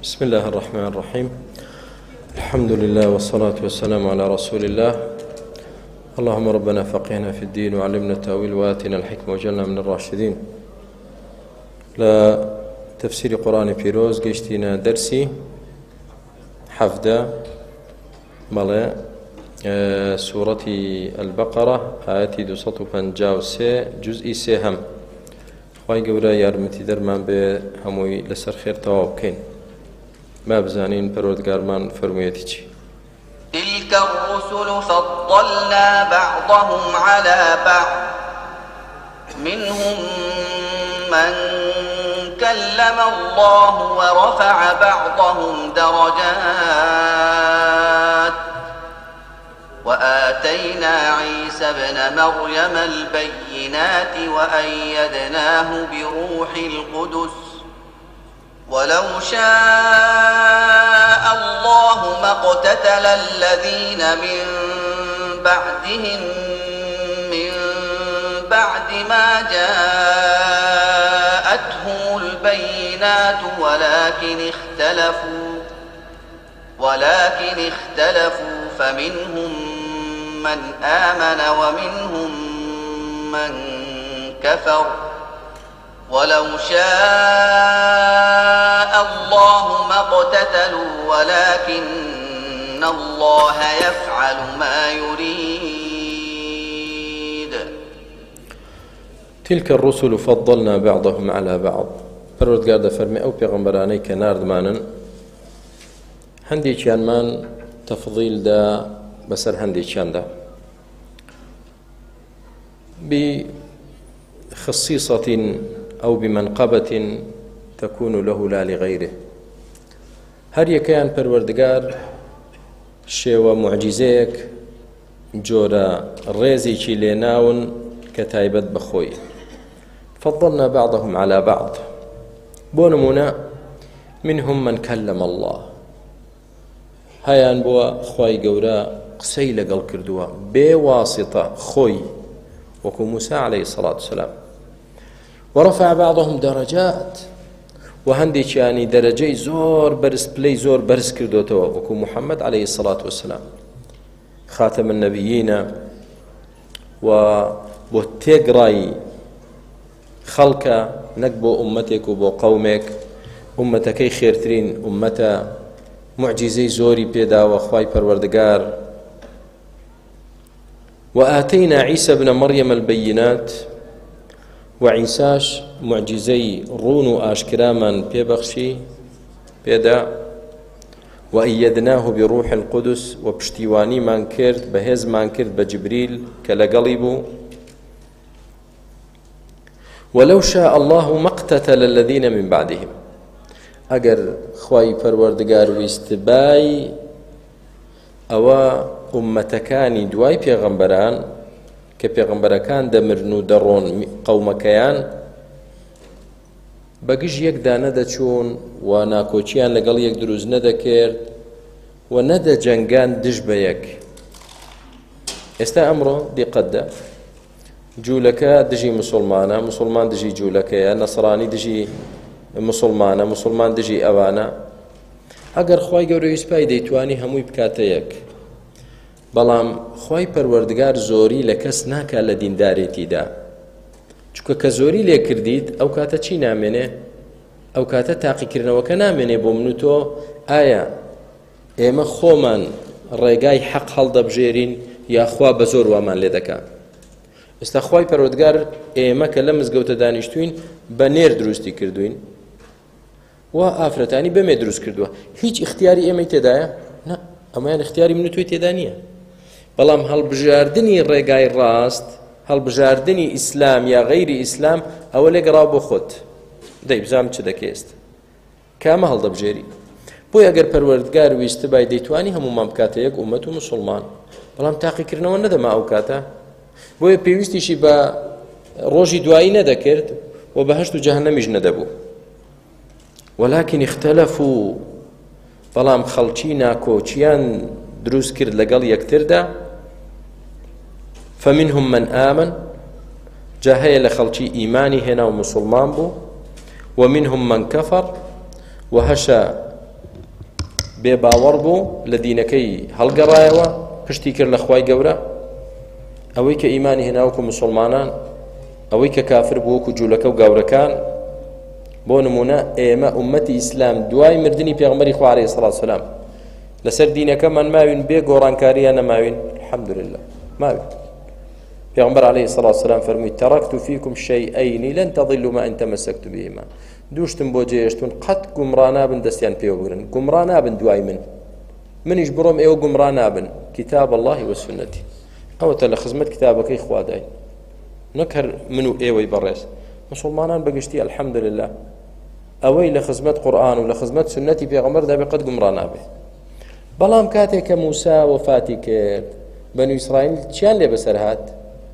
بسم الله الرحمن الرحيم. الحمد لله والصلاة والسلام على رسول الله. اللهم ربنا فقهنا في الدين وعلمنا التأويل وآتنا الحكمة وجعلنا من الراشدين. لا تفسير قرآن بيروز قشتنا درسي حفظة مالا سورة البقرة آياتي 253 جزء سهم خواهي قورا يارمتي درمان بهموي لسر خير توابكين ما بزانين پروردگارمان فرمويتي چي تلك الرسل فضلنا بعضهم على بعض منهم من كلم الله ورفع بعضهم درجات وآتينا عيسى ابن مريم البينات وأيدناه بروح القدس ولو شاء الله ما اقتتل الذين من بعدهم من بعد ما جاءتهم البينات ولكن اختلفوا فمنهم من آمن ومنهم من كفر ولو شاء الله ما اقتتلوا ولكن الله يفعل ما يريد. تلك الرسل فضلنا بعضهم على بعض. پروردگار دەفەرمێ ئەو پێغەمبەرانەی کە ناردمانن هەندێکیانمان تەفضیلدا بەسەر هەندێکیاندا بخصيصة أو بمنقبة تكون له لا لغيره. هر یەکەیان پەروەردگار شێوە معجزەیەک جۆرە ڕێزێکی لێناون کە تایبەت بەخۆی. فضلنا بعضهم على بعض. بۆ نمونە منهم من كلم الله هەیان بووە خوای گەورە قسەی لەگەڵ کردووە بێواسطە خۆی وەکو موسى عليه الصلاة والسلام. ورفع بعضهم درجات وهندێکیانی دەرەجەی زۆر بەرز پلەی زۆر بەرز کردوتەوە وەکو محمد عليه الصلاة والسلام خاتم النبيين و بۆ تێگڕای خەڵکە نەک بۆ ئومەتێک و بۆ قەومێک ئومەتەکەی خێرترین ئومەتە معجزەی زۆری پێداوە خوای پەروەردگار. وآتينا عيسى ابن مريم البينات وعيساش معجزي رون آشكراما بيبخشي بيدا وأيدناه بروح القدس وبشتيواني من كرد بهز من كرد بجبريل كالقلب. ولو شاء الله ما اقتتل الذين من بعدهم. أجر خواي پروردگار ويستباي أو أمتكاني دواي پیغمبران کە پێغەمبەرەکان دەمرن و دەڕۆن قەومەکەیان بەگژ یەکدا نەدەچوون و ناکۆچیان لەگەڵ یەک دروست نەدەکرد و نەدەجەنگان دژ بە یەک. ئێستا ئەمڕۆ دیقەتدا جوولەکە دژی مسلمانە، مسلمان دژی جوولەکەیە، نەسڕانی دژی مسلمانە، مسلمان دژی ئەوانە. ئەگەر خوای گەورە ویسپای دەیتوانی هەمووی بکاتە یەک، بەڵام خوای پەروەردگار زۆری لە کەس ناکا لە دیندارێتیدا، چونکە کە زۆری لێ کردیت ئەو کاتە چی نامێنێ؟ ئەو کاتە تاقیکردنەوەکە نامێنێ بۆ من و تۆ ئایا ئێمە خۆمان ڕێگای حەق هەڵدەبژێرین یا خوا بە زۆر وامان لێ دەکا. ئێستا خوای پەروەردگار ئێمە کە لە مزگەوتە دانیشتوین بە نێر دروستی کردوین و ئافرەتانی بەمێ دروست کردووە. هیچ اختیاری ئێمەی تێدایە؟ نا، ئەمەیان اختیاری من و توی تێدا نییە. بەڵام هەڵبژاردننی ڕێگای ڕاست، هەڵبژاردننی ئیسلام یا غەیری ئیسلام ئەوە لێگەڕاو بۆ خۆت. دەی بزانم چ دەکەیست کامە هەڵدەبژێری. بۆی ئەگەر پەروەردگار ویستە بای دەیتوانی هەمومان بکاتە یەک ئومەت و مسلمان، بەڵام تاقیکردنەوە نەدەما ئەو کاتە. بۆیە پێویستیشی بە ڕۆژی دوایی نەدەکرد و بەهەشت و جەهەنەمیش نەدەبوو. ولكن اختلفوا بەڵام خەڵکی ناکۆچیان دروست کرد لەگەڵ یەکتردا. فمنهم من آمن جا هەیە لە خەڵکی ئیمانی هێنا و مسلمان بوو ومنهم من كفر وهشا بێباوەڕ بوو لە دینەکەی هەڵگەڕایەوە پشتی کرد لە خوای گەورە ئەوەی کە ئیمانی هێناوەکو مسلمانان ئەوەی کە کافر بوو وەکو جوولەکە و گاورەکان بۆ نمونە ئێمە ئومەتی ئیسلام دوای مردنی پێغەمبەری خوا عەلەیهی سەڵاتو وسەلام لەسەر دینەکەمان ماوین بێ گۆڕانکاریان نەماوین الحەمدولله ماوین پێغەمبەر عەلەیهی سەڵاتو وسەلام فەرمووی تەڕەکت فیکم شەیئەین لەن تەضیلوا ما ئین تەمەسەکتم بهما دووشتم بۆ جێهێشتون قەت گومڕا نابن دەستیان پێوە بگرن گومڕا نابن دوای منیش بڕۆم ئێوە گومڕا نابن کتاب الله وسنەتی ئەوەتە لە خزمەت کتابەکەی خوا دای نەک هەر من و ئێوەی بەڕێز مسلمانان بەگشتی الحەمدولله ئەوەی لە خزمەت قورئان و لە خزمەت سنەتی پێغەمبەردا بێ قەت گومڕا نابێ بەڵام کاتێک کە موسا وەفاتی کرد بەنو ئیسرائیل چیان لێ بەسەر هات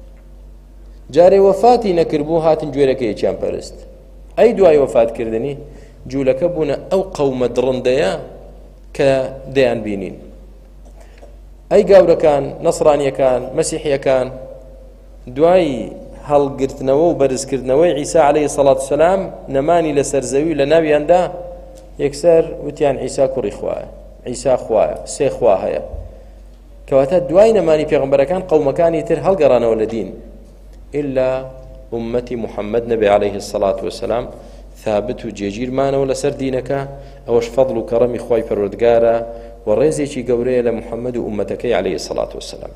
جارێ وەفاتی نەکردبوو هاتن گوێرەکەیەکیان پەرست ئەی دوای وەفاتکردنی جوولەکە بوونە ئەو قەومە دڕندەیە کە دەیان بینین ئەی گاورەکان نەسڕانیەکان مەسیحیەکان دوای هەڵگرتنەوە و بەرزکردنەوەی عیسا عەلەیهی سەڵاتو وسەلام نەمانی لەسەر زەوی لە ناویاندا یەکسەر وتیان عیسا کوڕی خوایە عیسا خوایە سێ خوا هەیە کەواتە دوای نەمانی پێغەمبەرەکان قەومەکانی تر هەڵگەڕانەوە لە دین ئیلا ئومەتی محەممەد نەبێ عەلەیهی سەڵاتو وسەلام ثابت و جێگیرمانەوە لەسەر دینەکە ئەوەش فەضڵ و کەڕەمی خوای پەروەردگارە و ڕێزێکی گەورەیە لە محەممەد و ئومەتەکەی عەلەیهی سەڵاتو وسەلام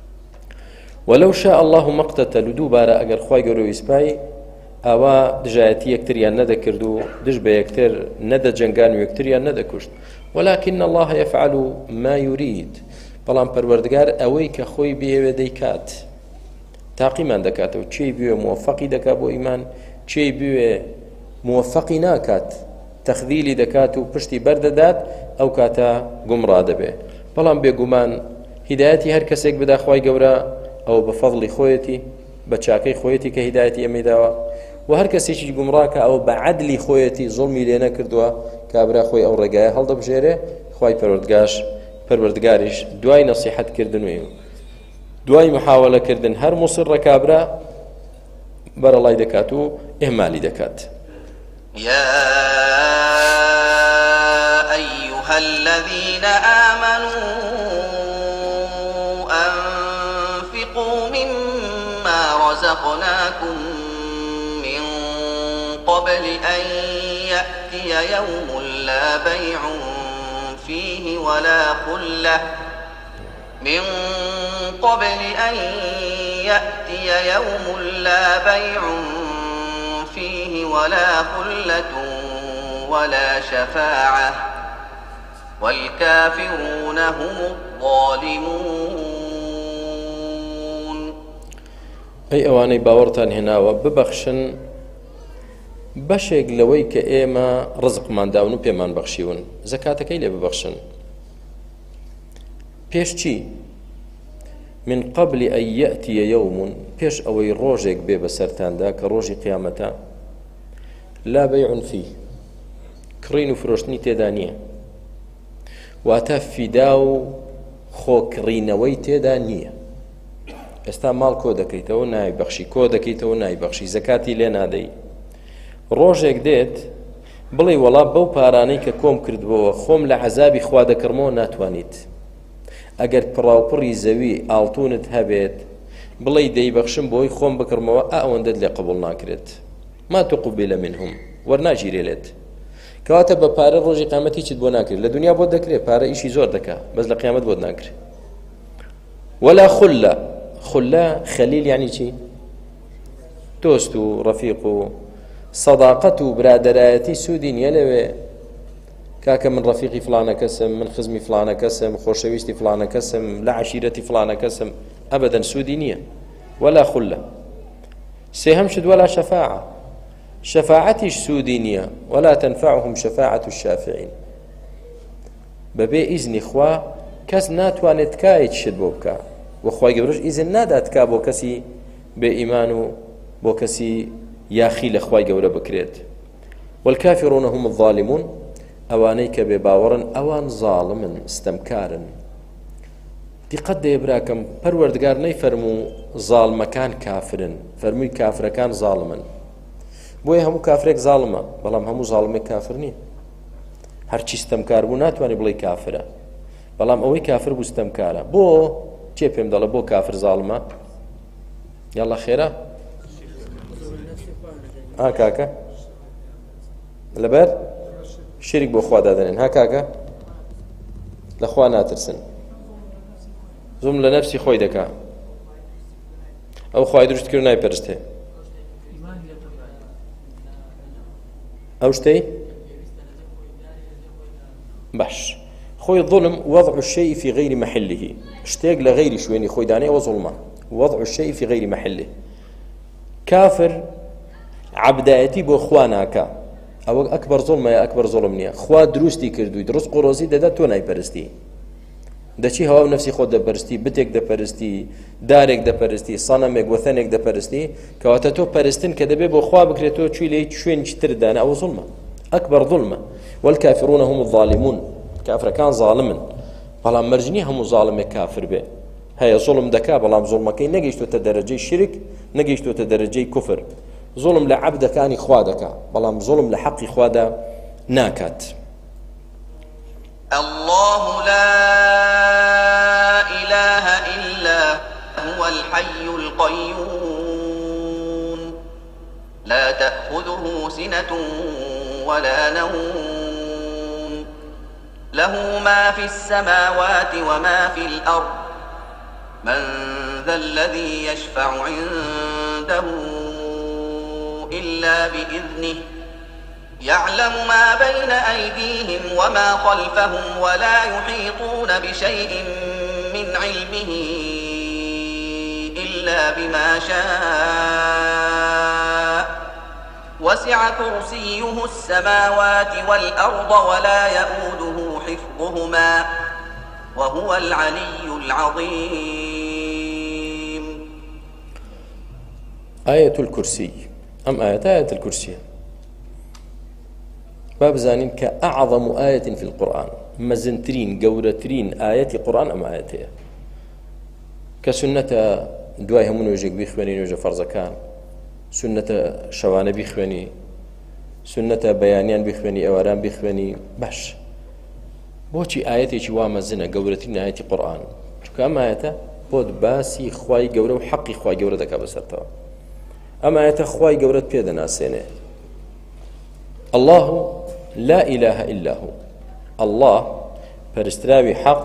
ولو شاء الله ما اقتتلوا دووبارە ئەگەر خوای گەورە ویسپای ئەوە دژایەتی یەکتریان نەدەکرد و دژ بە یەکتر نەدەجەنگان و یەکتریان نەدەکوشت ولكن الله يفعل ما يريد بەڵام پەروەردگار ئەوەی کە خۆی بێوێ دەیکات تاقیمان دەکاتەوە چێی بوێ موفەقی دەکات بۆ ئیمان چێی بوێ موفەقی ناکات تەخذیلی دەکات و پشتی بەردەدات ئەو کاتە گومڕا دەبێ بەڵام بێگومان هیدایەتی هەر کەسێک بدا خوای گەورە ئەو بە فەضڵی خۆیەتی بە چاکەی خۆیەتی کە هیدایەتی ئەمەی داوە و هەر کەسێکی گومڕاکە ئەو بە عەدلی خۆیەتی زوڵمی لێ نەکردووە کابرا خۆی ئەو ڕێگایە هەڵدەبژێرێ خوای پەروەردگاریش دوای نەسیحەتکردن و دوای محاولەکردن هەر موسڕە کابرا بەرەڵای دەکات و ئێمالی دەکات يا أيها الذين آمنوا أنفقوا مما رزقناكم من قبل أن يأتي يوم لا بيع فيه ولا خلة من قبل أن يأتي يوم لا بيع فيه ولا خلة ولا شفاعة والكافرون هم الظالمون أي أواني باورتان هناوە ببەخشن بەشێک لەوەی کە ئێمە ڕزقمان داون و پێمان بەخشیون زەکاتەکەی لێ ببەخشن پێش چی من قبل أن يأتي يوم پێش ئەوەی ڕۆژێک بێ بەسەرتاندا کە ڕۆژی قیامەتە لا بيع فيه کڕین و فرۆشتنی تێدا نییە واتە فیدا و خۆکڕینەوەی تێدا نییە ئێستا ماڵ کۆ دەکەیتەوە نایبەخشی کۆ دەکەیتەوە نایبەخشی زەکاتی لێ نادەی ڕۆژێک دێت بڵێ وەڵا بەو پارانەی کە کۆم کردبەوە خۆم لە عەزابی خوا دەکڕمەوە ناتوانیت ئەگەر پڕاوپڕی زەوی ئاڵتونت هەبێت بڵێ دەیبەخشم بۆی خۆم بکڕمەوە ئەوەندەت لێ قبوڵ ناکرێت ما تقبل منهم وەرناگیرێ لێت کەواتە بە پارە ڕۆژی قیامەتی چیت بۆ ناکرێت لە دنیا بۆ دەکرێت پارە ئیشی زۆر دەکات بەس لە قیامەت بۆت ناکرێت ولا خلة خەلیل یعنی چی دۆست و ڕەفیق و صداقەت و برادەرایەتی سوودی نییە لەوێ کاکە من ڕەفیقی فلانە کەسم من خزمی فلانە کەسم خۆشەویستی فلانە کەسم لە عەشیرەتی فلانە کەسم ئەبەدەن سوودی نییە ولا خلة سێهەم شت ولا شەفاعە شەفاعەتیش سوودی نییە ولا تنفعهم شەفاعة الشافعين بەبێ ئیزنی خوا کەس ناتوانێت تکایەک شت بۆ بکە و خوای گەورەش ئیزن نادات کا بۆ کەسی بێ ئیمان و بۆ کەسی یاخی لە خوای گەورە بکرێت والكافرون هم الظالمون ئەوانەی کە بێ باوەڕن ئەوان زاڵمن ستەمکارن دیقەت دەیە براکەم پەروەردگار نەیفەرموو زاڵمەکان کافرن فەرمووی کافرەکان زاڵمن بۆیە هەموو کافرێک زاڵمە بەڵام هەموو زاڵمێک کافر نییە هەرچی ستەمکار بوو ناتوانێت بڵێ کافرە، بەڵام ئەوەی کافر بوو ستەمکارە. بۆ چێ پێم دەڵێ بۆ کافر زاڵمە؟ یاڵڵا خێرا کاکە لەبەر شیرک بۆ خوا دادەنێن. کاکە لە خوا ناترسن، زوم لە نەفسی خۆی دەکا، ئەو خوای دروست کرد نایپەرستێ ئەو شتەی باش. خۆی ظلم وضع الشيء في غير محله، شتێک لە غەیری شوێنی خۆی دانێ ئەوە زوڵمە. وضع الشيء في غير محله. کافر عەبدایەتی بۆ خوا ناکا، ئەوە ئەکبەر زوڵمە یا ئەکبەر زوڵم نییە. خوا دروستی کردووی، دروست قۆڕۆزی دەدا، تۆ نایپەرستی، دەچی هەوا و نەفسی خۆت دەپەرستی، بتێک دەپەرستی، دارێک دەپەرستی، سەنەمێک وەثەنێک دەپەرستی، کەواتە تۆ پەرستن کە دەبێت بۆ خوا بکرێتەوە چوی لێی شوێنی تر دانە، ئەوە زوڵمە، ئەکبەر زوڵمە. والکافرون هم الظالمون، کافرەکان زاڵمن، بەڵام مەرجنی هەموو زاڵمێک کافر بێ. هەیە زوڵم دەکا، بەڵام زوڵمەکەی نەگەیشتوتە دەرەجەی شرک، نەگەیشتوتە دەرەجەی کوفر. زوڵم لە عەبدەکانی خوا دەکا، بەڵام زوڵم لە حەقی خوادا ناکات. الله لا إله إلا هو الحي القيوم لا تأخذه سنة ولا نوم له ما في السماوات وما في الأرض من ذا الذي يشفع عنده إلا بإذنه يعلم ما بين أيديهم وما خلفهم ولا يحيطون بشيء من علمه إلا بما شاء وسع كرسيه السماوات والأرض ولا يؤوده حفظهما وهو العلي العظيم. آية الكرسي آية الكرسي باب زانين كأعظم آية في القرآن، مزنترين قورترين آية قرآن أم آياتها كسنة دواي همون وجهك بيخواني نوجه فرزكان، سنة شوانە بخوێنی، سنەتە بەیانیان بخوێنی، ئەواران بخوێنی، باش. بۆچی ئاەتێکی وا مەزنە گەورەترین ئاەتی قورئان؟ چونکە ئەم ئاەتە بۆت باسی خوای گەورە و حەقی خوای گەورە دەکا بەسەرتەوە. ئەم ئاەتە خوای گەورەت پێ دەناسێنێ. الله لا إله إلا هو، الله پەرستراوی حەق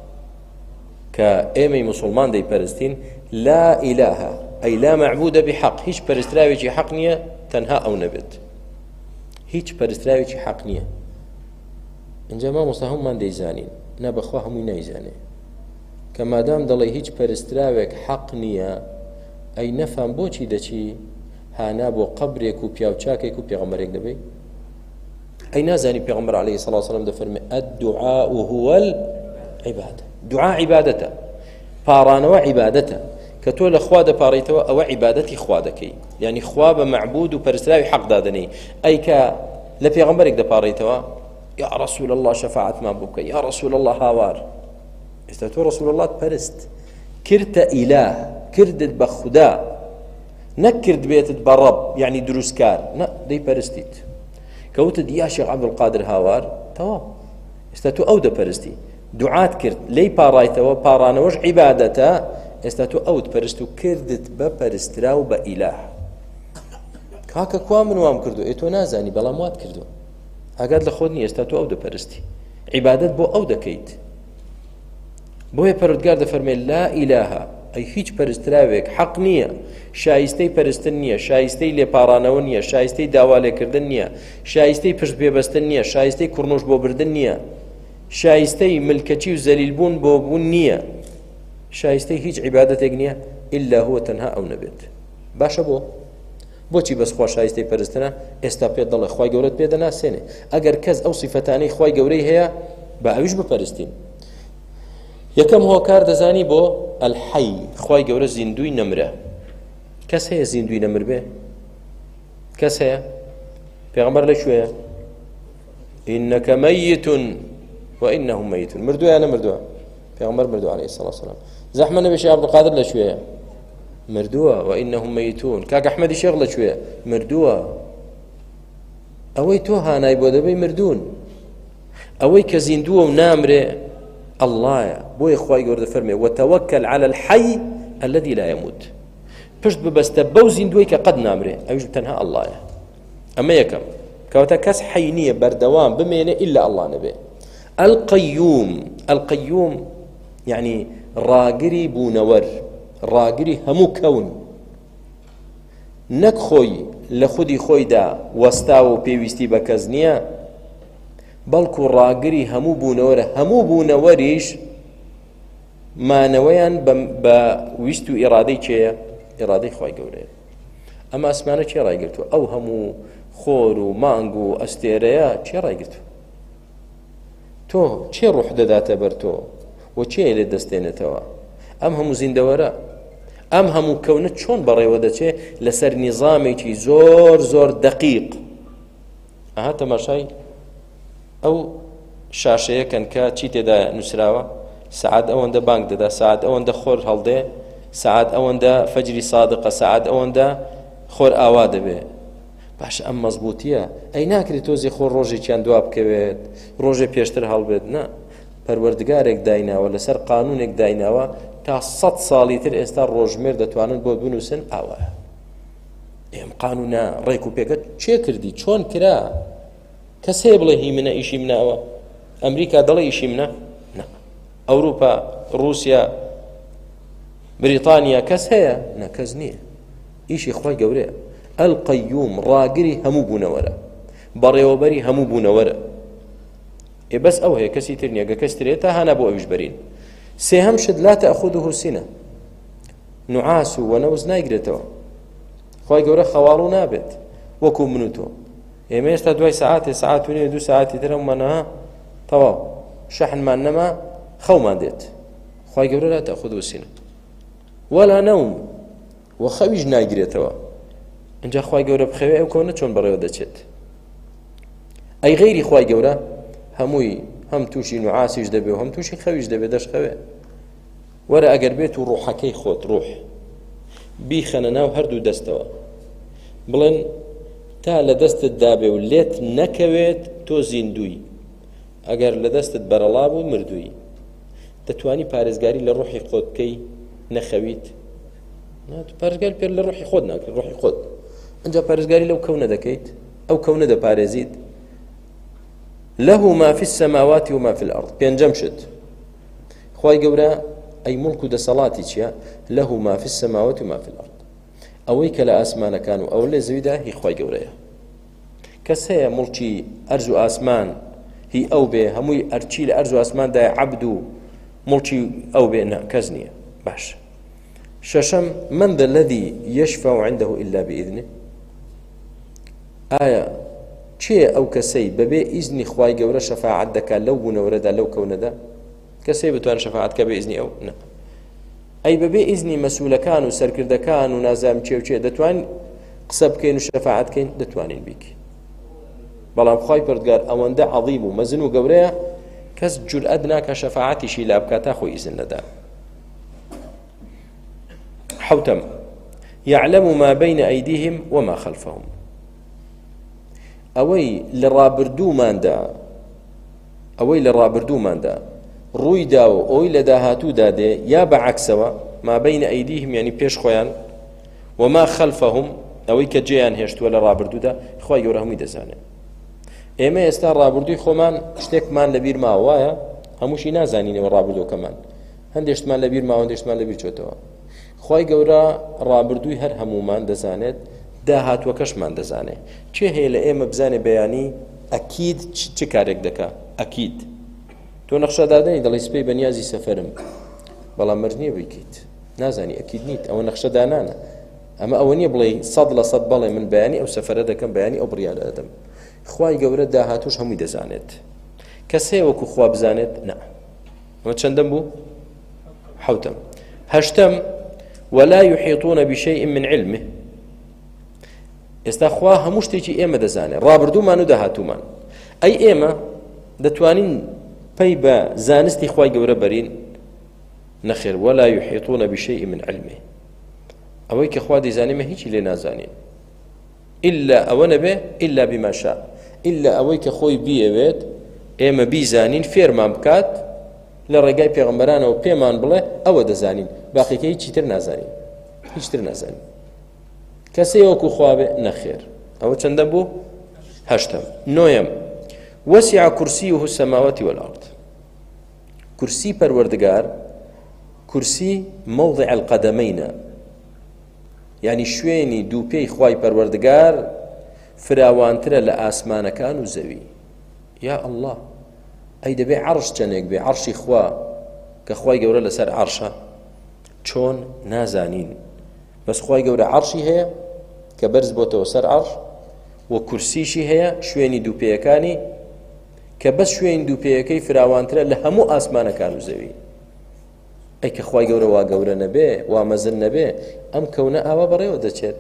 کە ئێمەی موسڵمان دەیپەرستین، لا إله أي لا معبود بحق، هیچ پەرستراوێکی حەق نییە تەنها ئەو نەبێت، هیچ پەرستراوێکی حەق نییە. اینجا مامۆستا هەمومان دەیزانین، نا بەخوا هەمووی نایزانێ، کە مادام دەڵێ هیچ پەرستراوێک حەق نییە، ئەی نەفام بۆچی دەچی هانا بۆ قەبرێک و پیاوچاکێک و پێغەمبەرێک دەبێت؟ ئەی نازانی پێغەمبەر عەلەیهی سەڵات وسەلام دەفەرمێ الدعاء هو العبادة، دوعا عیبادەتە، پاڕانەوە عیبادەتە، کە تۆ لە خوا دەپاڕیتەوە ئەوە عیبادەتی خوا دەکەی، یعنی خوا بە معبود و پەرستراوی حەق دادەنێ. ئەی کە لە پێغەمبەرێک دەپاڕیتەوە یا رسول الله شەفاعەتمان بۆ بکە، یا رسول الله هاوار، ئێستا تۆ رسول الله پەرست کردتە ئیلاه، کردت بە خودا، نەکرد بێتت بە ڕەب یعنی دروستکار، نە دەی پەرستیت. کەوتت یا شێخ عەبدولقادر هاوار، تەواو ئێستا تۆ ئەو دەپەرستی، دوعات کرد لی پاڕایتەوە، پاڕانەوەش عیبادەتە، ئێستا تۆ ئەوت پەرست و کردت بە پەرسترا و بە ئیلاه. کاکە کوا من وام کردو، ئێ تۆ نازانی بەڵام وات کردو، ئاگات لە خۆت نیە، ئێستا تۆ ئەو دەپەرستی، عیبادەت بۆ ئەو دەکەیت. بۆیە پەروەردگار دەفەرمێ لا ئیلاهە، ئەی هیچ پەرستراوێک حەق نییە، شایستەی پەرستن نییە، شایستەی لێپاڕانەوە نییە، شایستەی داوا لێکردن نییە، شایستەی پشت پێبەستن نییە، شایستەی کوڕنوش بۆ بردن نییە، شایستەی ملکەچی و زەلیلبوون بۆ بوون نییە، شایستەی هیچ عیبادەتێک نییە ئیلا هو تەنها ئەو نەبێت. باشە بۆچی بەس خوا شایستەی پەرستنە؟ ئێستا پێت دەڵێ خوای گەورەت پێ دەناسێنێ، ئەگەر کەس ئەو سیفەتانەی خوای گەورەی هەیە بە ئەویش بپەرستین. یەکەم هۆکار دەزانی بۆ ئەلحەی، خوای گەورە زیندوی نەمرە. کەس هەیە زیندوی نەمر بێ؟ کەس هەیە؟ پێغەمبەر لەکوێیە؟ ئینەکە مەیتون وئینەهم مەیتون، مردووە یا نەمردووە؟ پێغەمبەر مردووە عەلەیهی سەڵات وسەلام. زەحمە نەبێ شێخ عەبدولقادر لەکوێیە؟ مردووە وئینەهم مەیتون. کاک ئەحمەدی شێخ لەکوێیە؟ مردووە. ئەوەی تۆ هانای بۆ دەبەی مردوون. ئەوەی کە زیندووە و نامرێ ئەڵڵایە. بۆیە خوای گەورە فەرمێ وتەوەکەل على الحي الذي لا يموت، پشت ببەستە بەو زیندووی کە قەت نامرێ، ئەویش تەنها ئەڵڵایە. ئەمە یەکەم کەواتە کەس حەی نییە بەردەوام بمێنێ ئیلا ئەڵڵا نەبێ. القەیوم یعنی ڕاگری بوونەوەر، ڕاگری هەموو کەون، نەک خۆی لە خودی خۆیدا وەستاوە و پێویستی بە کەس نییە، بەڵکو ڕاگری هەموو بوونەوەرە. هەموو بوونەوەریش مانەوەیان بە ویست و ئیرادەی چێیە؟ ئیرادەی خوای گەورەیە. ئەمە ئەسمانە چێ ڕایگرتووە؟ ئەو هەموو خۆر و مانگ و ئەستێرەیە چێ ڕایگرتووە؟ تۆ چێ ڕوح دەداتە بەر تۆ و چێ لێ دەستێنێتەوە؟ ئەم هەموو زیندەوەرە، ئەم هەموو کەونە چۆن بەڕێوە دەچێ لەسەر نیزامێکی زۆر زۆر دەقیق. ئەها تەماشای ئەو شاشەیەکەن کە چی تێدا نووسراوە؟ سعات ئەوەندە بانگ دەدا، سعات ئەوەندە خۆر هەڵدێ، سعات ئەوەندە فەجری صادقە، سعات ئەوەندە خۆر ئاوا دەبێ. باش ئەم مەزبوطیە ئەی ناکرێت تۆزی خۆر ڕۆژێکیان دوا بکەوێت، ڕۆژێ پێشتر هەڵبێت. نە، پەروەردگارێک دایناوە لەسەر قانونێک دایناوە تا 100 ساڵی تر ئێستا ڕۆژمێر دەتوانن بۆ بنووسن. ئاوە ئێم قانونە ڕێک و پێکەت چێ کردی؟ چۆن کرا؟ کەس هەیە بڵێ هی منە ئیشی منەوە؟ ئەمریکا دەڵێ ئیشی منە؟ نە. ئەوروپا، رووسیا، بریتانیا کەس هەیە؟ نە، کەس نییە. ئیشی خوای گەورەیە. القەیوم ڕاگری هەموو بوونەوەرە، بەڕێوەبەری هەموو بوونەوەرە. بەس ئەو هەیە، کەسی تر نییە. گە کەس ترێت تا هانا بۆ ئەویش بەرین. سێهەم شت لا تأخذه سینە، نوعاس و وەنەوز نایگرێتەوە. خوای گەورە خەواڵ نابێت وەکو من و تۆ. ئێمە ئێستا دوای سەعاتێ، سەعات و نیوە، 2 سەعاتی تر هەمومانەها تەواو شەحنمان نەما خەومان دێت. خوای گەورە لا تأخذه سینە ولا نەوم، وە خەویش ناگرێتەوە. اینجا خوای گەورە بخەوێ ئەو کەونە چۆن بەڕێوە دەچێت؟ ئەی غەیری خوای گەورە هەمووی هەم تووشی نوعاسیش دەبێ و هەم تووشی خەویش دەبێ، دەشخەوێ. وەرە ئەگەر بێت و ڕوحەکەی خۆت، ڕوح بیخەنە ناو هەردوو دەستەوە، بڵێن تا لە دەستت دابێ و لێت نەکەوێت تۆ زیندووی. ئەگەر لە دەستت بەرەڵا بوو مردووی. دەتوانی پارێزگاری لە ڕوحی خۆت بکەی نەخەویت؟ پارێزگاری پێ لە ڕوحی خۆت ناکرێت، ڕوحی خۆت. ئەنجا پارێزگاری لەو کەونە دەکەیت، ئەو کەونە دەپارێزیت. له ما في السماوات وما في الأرض. پێنجەم شت خوای گەورە ئەی مڵک و دەسەڵاتی چییە؟ له ما في السماوات وما في الأرض. ئەوەی کە لە ئاسمانەکان و ئەو لێ زەویدا هی خوای گەورەیە. کەس هەیە مڵکی ئەرز و ئاسمان هی ئەو بێ، هەمووی ئەرچی لە ئەرز و ئاسماندای عەبد و مڵکی ئەو بێ؟ نە، کەس نییە. باش. شەشەم من ذا الذي يشفع عنده إلا بإذنه. ئایا چێ ئەو کەسەی بەبێ ئیزنی خوای گەورە شەفاعەت دەکات لەو بوونەوەرەدا، لەو کەونەدا؟ کەسەی بتوانێت شەفاعەت کە بێ ئیزنی ئەو؟ نە. ئەی بەبێ ئیزنی مەسئولەکان و سەرکردەکان و نازام چێ و چێ دەتوان قسە بکەین و شەفاعەت بکەین؟ دەتوانین بیکەین. بەڵام خوای پەروەردگار ئەوەندە عەظیم و مەزن و گەورەیە کەس جورئەت ناکە شەفاعەتیشی لا بکات تا خۆی ئیزن نەدا. حوتم يعلم ما بين أيديهم وما خلفهم. ئەوەی لە ڕابردووماندا ڕوویدا و ئەوی لە داهاتوودا دێ، یا بەعەکسەوە ما بين أيديهم یعنی پێش خۆیان، وما خلفهم ئەوەی کە جێیان هێشتووە لە ڕابردوودا، خوای گەورە هەمووی دەزانێت. ئێمە ئێستا ڕابردووی خۆمان شتێکمان لەبیر ماوە، وایە هەمووشی نازانینەوە ڕابردووکەمان، هەندێشتمان لەبیر ماوە، هەندێشتمان لەبیر چۆتەوە. خوای گەورە ڕابردووی هەر هەموومان دەزانێت، داهاتووەکەشمان دەزانێت. چێ هەیە لە ئێمە بزانێ بەیانی ئەکید چ کارێک دەکا؟ ئەکید تۆ نەخشەدادەنی دەڵی سپەی بەنیازی سەفەرم، بەڵام مەرج نییە بیکەیت، نازانی ئەکید نیت، ئەوە نەخشەدانانە. ئەمە ئەوە نییە بڵێ 100% بەڵێ من بەیانی ئەو سەفەرە دەکەم، بەیانی ئەو بڕیارە دەدەم. خوای گەورە داهاتووش هەمووی دەزانێت. کەس هەیە وەکو خوا بزانێت؟ نە. ئەمە چەندەم بوو؟ حوتم. هەشتم ولا يحيطون بشيء من علمه. ئێستا خوا هەموو شتێکی ئێمە دەزانێت، ڕابردوومان و داهاتوومان. ئەی ئێمە دەتوانین پەی بە زانستی خوای گەورە بەرین؟ نەخێر. ولا يحيطون بشيء من علمه. ئەوەی کە خوا دەیزانێمە هیچی لێ نازانین، إلا ئەوە نەبێ إلا بما شاء، إلا ئەوەی کە خۆی بیەوێت ئێمە بیزانین فێرمان بکات لە ڕێگای پێغەمبەرانەوە پێمان بڵێ ئەوە دەزانین باقیکە هیچی تر نازانین هیچتر نازانین کەسێ وەکو خوا بێ نەخێر ئەوە چەندە بوو هەشتم نۆیەم وسع كرسيه السماوات والأرض كرسي پروردگار كرسي موضع القدمين يعني شويني دو بي خواي پروردگار فراوانترە لە ئاسمانەکان و زەوی یا الله ئەی دەبێ عەرش چەندێک بێ عەرشی خوا کە خوای گەورە لەسەر عەرشە چۆن نازانین بەس خوای گەورە عەرشی هەیە کە بەرز بۆتەوە سەر عەرش و کورسیشی هەیە شوێنی دووپێیەکانی کە بەس شوێنی دووپێیەکەی فراوانترە لە هەموو ئاسمانەکان و زەوی ئەی کە خوای گەورە وا گەورە نەبێ وا مەزن نەبێ ئەم کەونە ئاوا بەڕێوە دەچێت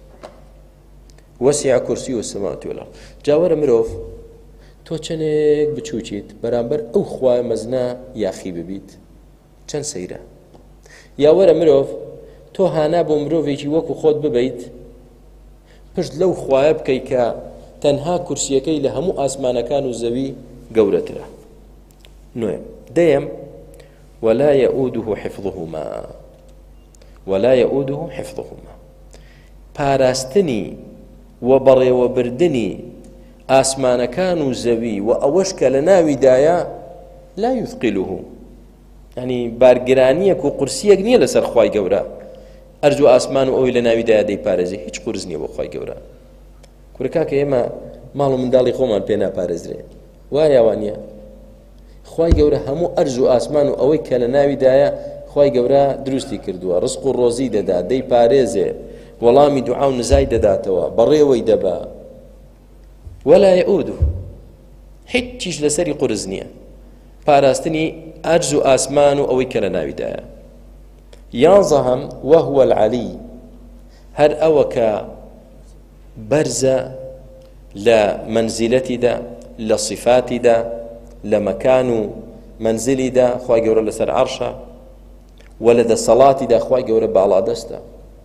وسع كرسيه السماوات والأرض جاوەرە مرۆڤ تۆ چەندێک بچووچیت بەرامبەر ئەو خوای مەزنە یاخی ببیت چەند سەیرە یا وەرە مرۆڤ تۆ هانا بۆ مرۆڤێکی وەکو خۆت ببەیت پشت لەو خوایە بکەی کە تەنها کورسیەکەی لە هەموو ئاسمانەکان و زەوی گەورەترە نوێ دەیەم ولا يؤوده حفظهما ولا يؤوده حفظهما پاراستنی و بەڕێوەبردنی ئاسمانەکان و زەوی و ئەوەش کە لە ناویدایە لا يثقله يعني بارگرانیەک و قورسیەک نییە لەسەر خوای گەورە ئەرز و ئاسمان و ئەوی لە ناویدایە دەیپارێزێ هیچ قورس نییە بۆ خوای گەورە کورەکە کە ئێمە ماڵ و منداڵی خۆمان پێ ناپارێزرێ وایە وانە خوای گەورە هەموو ئەرز و ئاسمان و ئەوەی کە لە ناویدایە خوای گەورە دروستی کردووە ڕزق و ڕۆزی دەدا دەیپارێزێ وەڵامی دوعا و نزای دەداتەوە بەڕێوەی دەبا ولا يؤوده هیچیش لەسەری قورس نییە پاراستنی ئەرز و ئاسمان و ئەوەی کە لە ناویدایە یانزەهەم وهو العەلی هەر ئەوە کە بەرزە لە منزیلەتیدا لە صفاتیدا لە مەکان و منزلیدا خوای گەورە لەسەر عەرشە و لە دەسەڵاتیدا خوای گەورە باڵادەستە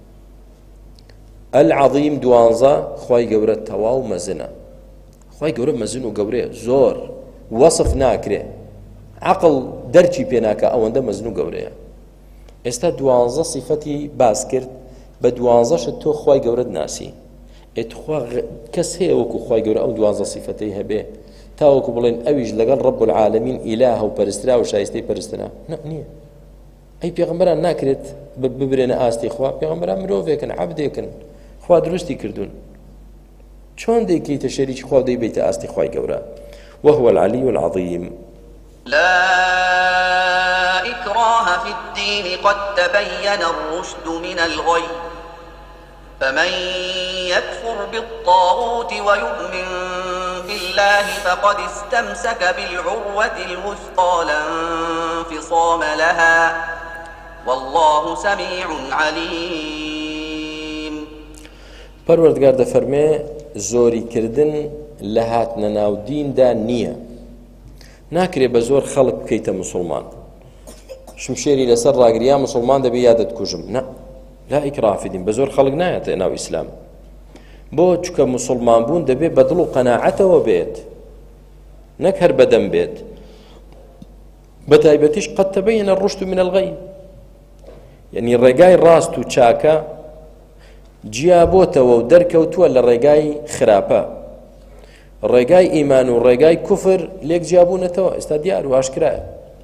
العظیم دوانزە خوای گەورە تەواو مەزنە خوای گەورە مەزن و گەورەیە زۆر وەصف ناکرێ عەقڵ دەرکی پێ ناکە ئەوەندە مەزن و گەورەیە ئێستا دوانزە صفەتی باس کرد بە دوانزەشت تۆ خوای گەورەت ناسی کەس هەیە وەکو خوای گەورە ئەو دوانزە صفەتەی هەبێ تاوەکو بڵێن ئەویش لەگەڵ ڕەب العالەمین ئیلاهە و پەرسترا و شایستەی پەرستنە نییە ئەی پێغەمبەران ناکرێت ببرێنە ئاستی خوا پێغەمبەران مرۆڤێکن عەبدێکن خوا دروستی کردوون چۆن دەیکەیتە شەریکی خوا دەیبیتە ئاستی خوای گەورە وهو العلی العظیم لا إكراه في الدين قد تبين الرشد من الغي فمن يكفر بالطاغوت ويؤمن بالله فقد استمسك بالعروة الوثقى لا انفصام لها والله سميع عليم پەروەردگار دەفەرمێ زۆری کردن لە هاتنە ناو دیندا نییە ناکرێ بە زۆر خەڵک بکەیتە موسڵمان شمشێری لەسەر ڕاگریا موسڵمان دەبێ یا دەتکوژم لا ئیکراه فی دین بە زۆر خەڵک نایەتە ناو ئیسلام بۆ چکە موسڵمان بوون دەبێ بە دڵ و قەناعەتەوە بێت نەک هەر بەدەم بێت بە تایبەتیش قەد تەبەیەنە الڕشد من الغەی یعنی ڕێگای ڕاست و چاکە جیا بۆتەوە و دەرکەوتووە لە ڕێگای خراپە ڕێگای ئیمان و ڕێگای کوفر لێک جیابوونەتەوە ئێستا دیار و ئاشکرایە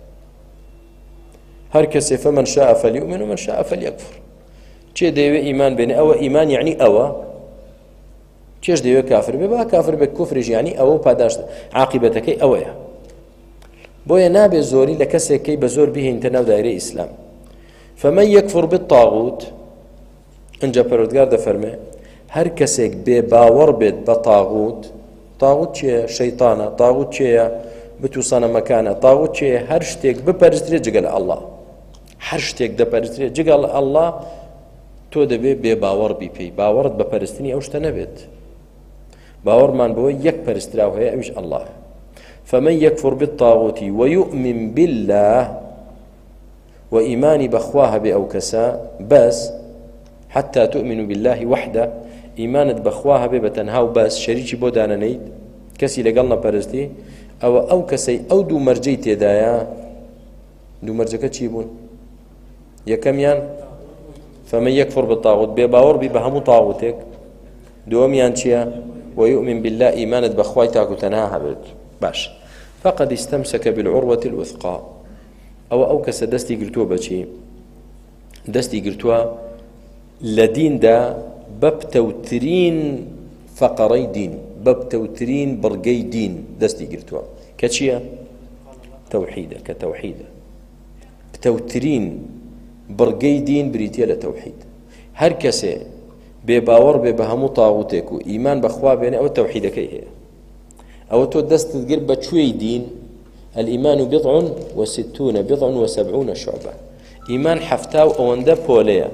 هەر کەسێ فەمەن شاء فەلیؤمن ومن شاء فەلیەکفر چێ دەیەوێ ئیمان بێنێ ئەوە ئیمان یعنی ئەوە چێش دەیەوێ کافر بێ با کافر بێ کوفریش یعنی ئەوە پاداش عاقبەتەکەی ئەوەیە بۆیە نابێ زۆری لە کەسێکەی بە زۆر بهێنتە ناو دایرەی ئیسلام فەمەن یەکفر بالطاغوت ئەنجا پەروەردگار دەفەرمێ هەر کەسێک بێ باوەڕ بێت بە تاغوت تاغوت چییە شەیطانە تاغوت چییە بتوسەنەمەکانە تاغوت چییە هەر شتێک بپەرسترێت جگەل ئەڵڵا هەر شتێک دەپەرسترێت جگەل ئەڵڵا تۆ دەبێ بێ باوەڕ بی پێی باوەڕت بە پەرستنی ئەو شتە نەبێت باوەڕمان بەوە یەک پەرستراو هەیە ئەویش ئەڵڵاه فمن يكفر بالطاغوت ويؤمن بالله وإيماني بخواها بأو كسا بس حتى تؤمنوا بالله وحده إيمانت بخواها بتنهاو بس شريكي بودانا نيد كسي لقلنا برستي ئەو کەسەی ئەو دوو مەرجەی تێدایە دوو مەرجەکە چی بوون؟ یەکەمیان فمن يكفر بالطاغوت بێباوەڕ بی بە هەموو تاغوتێک. دووەمیان چییە؟ ويؤمن بالله ئیمانت بەخوای تاک و تەنها هەبێت. باش فقد استمسك بالعروة الوثقى. ئەو کەسە دەستی گرتووە بەچی؟ دەستی گرتووە لە دیندا بە پتەوترین فەقەڕەی دین، بە پتەوترین بڕگەی دین دەستی گرتووە کە چییە؟ تەوحیدە. کە تەوحیدە پتەوترین بڕگەی دین بریتیە لە تەوحید. هەر کەسێ بێباوەڕ بێ بە هەموو تاغوتێک و ئیمان بەخوا بێنێ ئەوە تەوحیدەکەی هەیە. ئەوە تۆ دەستت گرت بە کوێی دین. الإيمان بضع وستون بضع وسبعون شعبة. إيمان حفتا وأوندى بوليا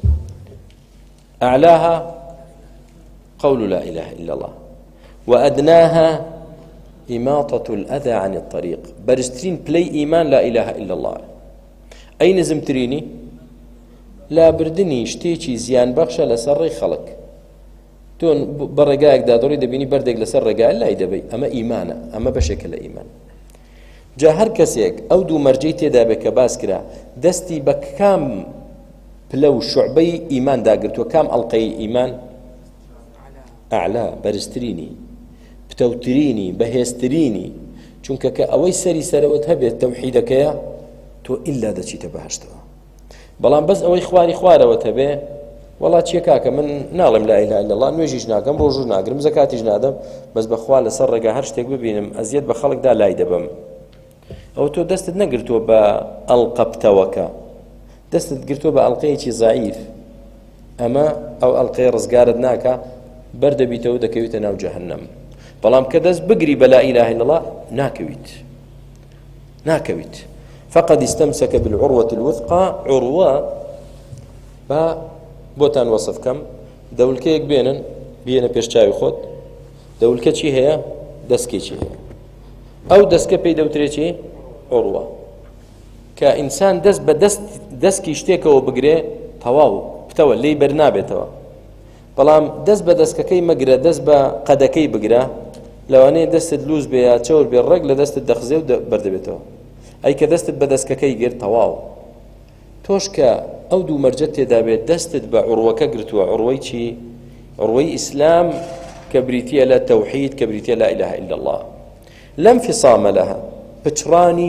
أعلاها قول لا إله إلا الله وأدناها إماطة الأذى عن الطريق. برسترين بلاي إيمان لا إله إلا الله. أي نزم تريني لا بردني شتيشي زيان بخشة لسر خلق تون برقاك دا دوري دبيني بردك لسر رقاء لا يدبي أما إيمانا أما بشكل إيمان. جا هەر کەسێک ئەو دوو مەرجەی تێدا بێ کە باس کرا دەستی بە کام پلە و شوعبەی ئیمان داگرتووە، کام ئەڵقەی ئیمان؟ ئەعلا، بەرزترینی، پتەوترینی، بەهێزترینی. چونکە کە ئەوەی سەری سەرەوەت هەبێت تەوحیدەکەیە تۆ ئیلا دەچیتە بەهەشتەوە. بەڵام بەس ئەوەی خوارەوەت هەبێ وەڵا چیە کاکە من ناڵێم لا ئیلاها ئیلا الله، نوێژیش ناکەم، ڕۆژوو ناگرم، زەکاتیش نادەم، بەس بەخوا لەسەر ڕێگا هەر شتێک ببینم ئەزیەت بە خەڵکدا لای دەبم. ئەو تۆ دەستت نەگرتووە بە ئەڵقە پتەوەکە، دەستت گرتووە بە ئەڵقەیەکی زەعیف. ئەمە ئەو ئەڵقەیە ڕزگارت ناکە، بەردەبیتەوە دەکەویتە ناو جەهەنەم. بەڵام کە دەست بگری بە لا ئیلاها ئیلا الله ناکەویت. فقد استمسك بالعروة الوثقى. عروة با بۆتان وەسف کەم، دەولکەیەک بێنە پێش چاوی خۆت. دەولکە چی هەیە؟ دەستکێکی هەیە. ئەو دەستکە پێی دەوترێت چی؟ عروة. کە ئینسان دەست بە دەستکی شتێکەوە بگرێ تەواو پتەوە لێی بەرنابێتەوە. بەڵام دەست بە دەستکەکەی مەگرە، دەست بە قەدەکەی بگرە، لەوانەیە دەستت لوز بێ یا چەور بێ، ڕێک لە دەستت دەخزێ و بەردەبێتەوە. ئەی کە دەستت بە دەستکەکەی گرت تەواو. تۆش کە ئەو دوو مەرجەت تێدا بێت دەستت بە عروەکە گرتووە، عروەی چی؟ عروەی ئیسلام کە بریتیە لە تەوحید، کە بریتیە لا ئیلاها ئیلا الله. لا انفصام لها، پچڕانی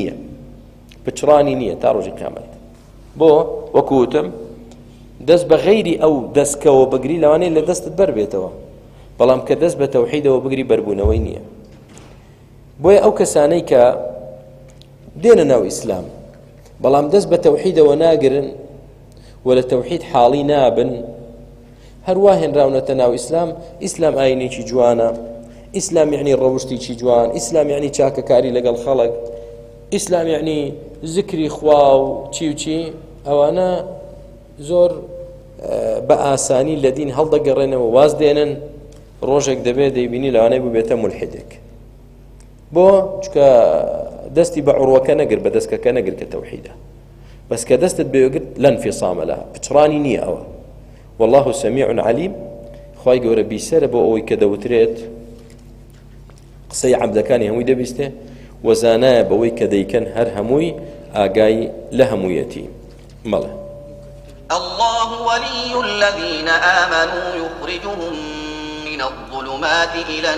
نییە تا ڕۆژی قیامەت. بۆ وەکوتم دەست بە غەیری ئەو دەستکەوە بگری لەوانەیە لە دەستت بەربێتەوە، بەڵام کە دەست بە تەوحیدەوە بگری بەربوونەوەی نییە. بۆیە ئەو کەسانەی کە دێنە ناو ئیسلام بەڵام دەست بە تەوحیدەوە ناگرن و لە تەوحید حاڵی نابن، هەروە هێنراونەتە ناو ئیسلام. ئیسلام ئاینێکی جوانە، ئیسلام یعنی ڕەوشتێکی جوان، ئیسلام یعنی چاکەکاری لەگەڵ خەڵک، ئیسلام یعنی زکری خوا و چی ئەوانە زۆر بە ئاسانی لە دین هەڵدەگەڕێنەوە، واز دێنن، ڕۆژێک دەبێت دەیبینی لەوانەیە ببێتە مولحیدێک. بۆ چکە دەستی بە عروەکە نەگر، بە دەستکەکە نەگر کە تەوحیدە، بەس کە دەستت بێگرت لا انفصام لها، پچڕانی نییە ئەوە. والله سميع عليم. خوای گەورە بیسەرە بۆ ئەوەی کە دەوترێت قسەی عەبدەکانی هەمووی دەبیستێ، وەزانایە بەوەی کە دەیکەن هەر هەمووی ئاگای لە هەموویەتی. مەڵێ الله ولي الذين آمنوا يخرجهم من الظلمات إلى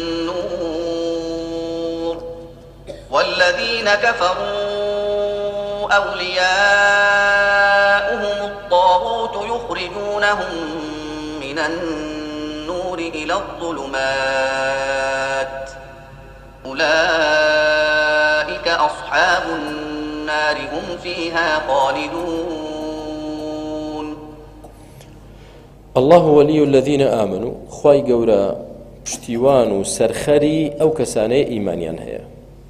النور والذين كفروا أولياؤهم الطاغوت يخرجونهم من النور إلى الظلمات أولئك أصحاب النار هم فيها خالدون. الله ولي الذين آمنوا. خواي گەورە پشتیوان و سەرخەری ئەو کەسانەیە ئیمانیان هەیە.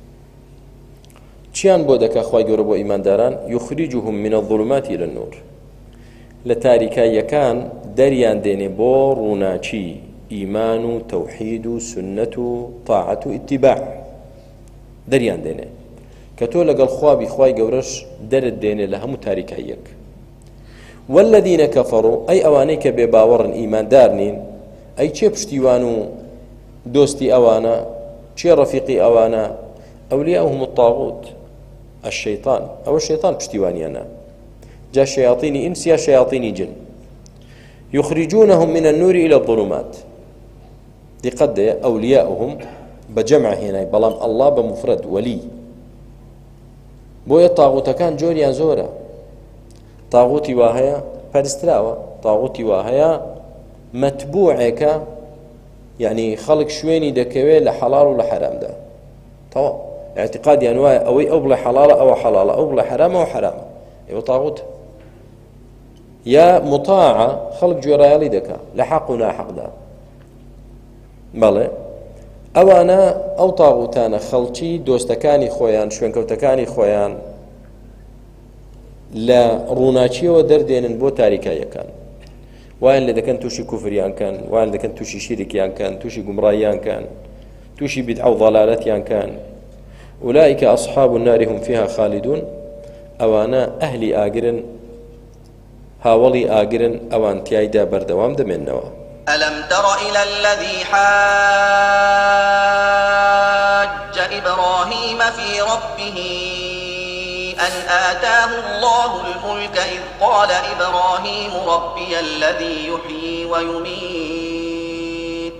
چیان بۆ دەکا خواي گەورە بۆ ئیمانداران؟ يخرجهم من الظلمات إلى النور. لە تاریکاییەکان دەریان دێنێ بۆ ڕووناچی ئیمان و تەوحید و سنەت و طاعەت و ئیتیباع، دەریان دێنێ کە تۆ لەگەڵ خوابی خواي گەورەش دەرت دێنێ لە هەموو تاریکاییەک. والذين كفروا أي أوانيك بباورن إيمان دارنين، أي چه پشتیوان و دۆستی ئەوانە؟ چی ڕەفیقی ئەوانە؟ ئەولیاؤهم الطاغوت الشەیطان، ئەوە شەیطان پشتیوانیانە، جا شەیاطینی ئینس یا شەیاطینی جن، يخرجونهم من النور إلى الظلمات. دقت أولياؤهم بجمع هنا بلام الله بمفرد ولي. بويا طاغوت كان جوريان زورا، طاغوتي واهيا پرستراوە، طاغوتی واهەیە مەتبوعێکە، یعنی خەڵک شوێنی دەکەوێت لە حەڵاڵ و لە حەرامدا، تەواو اعتقادیان وایە ئەوەی ئەو بڵێ حەڵاڵە ئەوە حەڵاڵە، ئەو بڵێ حەرامە ئەوە حەرامە، ئێوە طاغوت. یا مطاعە، خەڵک گوێڕایەڵی دەکا لە حەق و ناحەقدا. بەڵێ ئەوانە ئەو طاغوتانە خەڵکی دۆستەکانی خۆیان، شوێنکەوتەکانی خۆیان لە ڕووناچیەوە دەردێنن بۆ تاریکایەکان، وایان لێ دەکەن تووشی کوفریان کەن، وایان دەکەن تووشی شیرکیان کەن، تووشی گومڕاییان کەن، تووشی بیدعە و ضەلالەتیان کەن. أولئك أصحاب النار هم فيها خالدون. ئەوانە ئەهلی ئاگرن، هاوڵی ئاگرن، ئەوان تیایدا بەردەوام دەمێننەوە. ألم تر إلى الذي حاج إبراهيم في ربه أن آتاه الله الملك إذ قال إبراهيم ربي الذي يحيي ويميت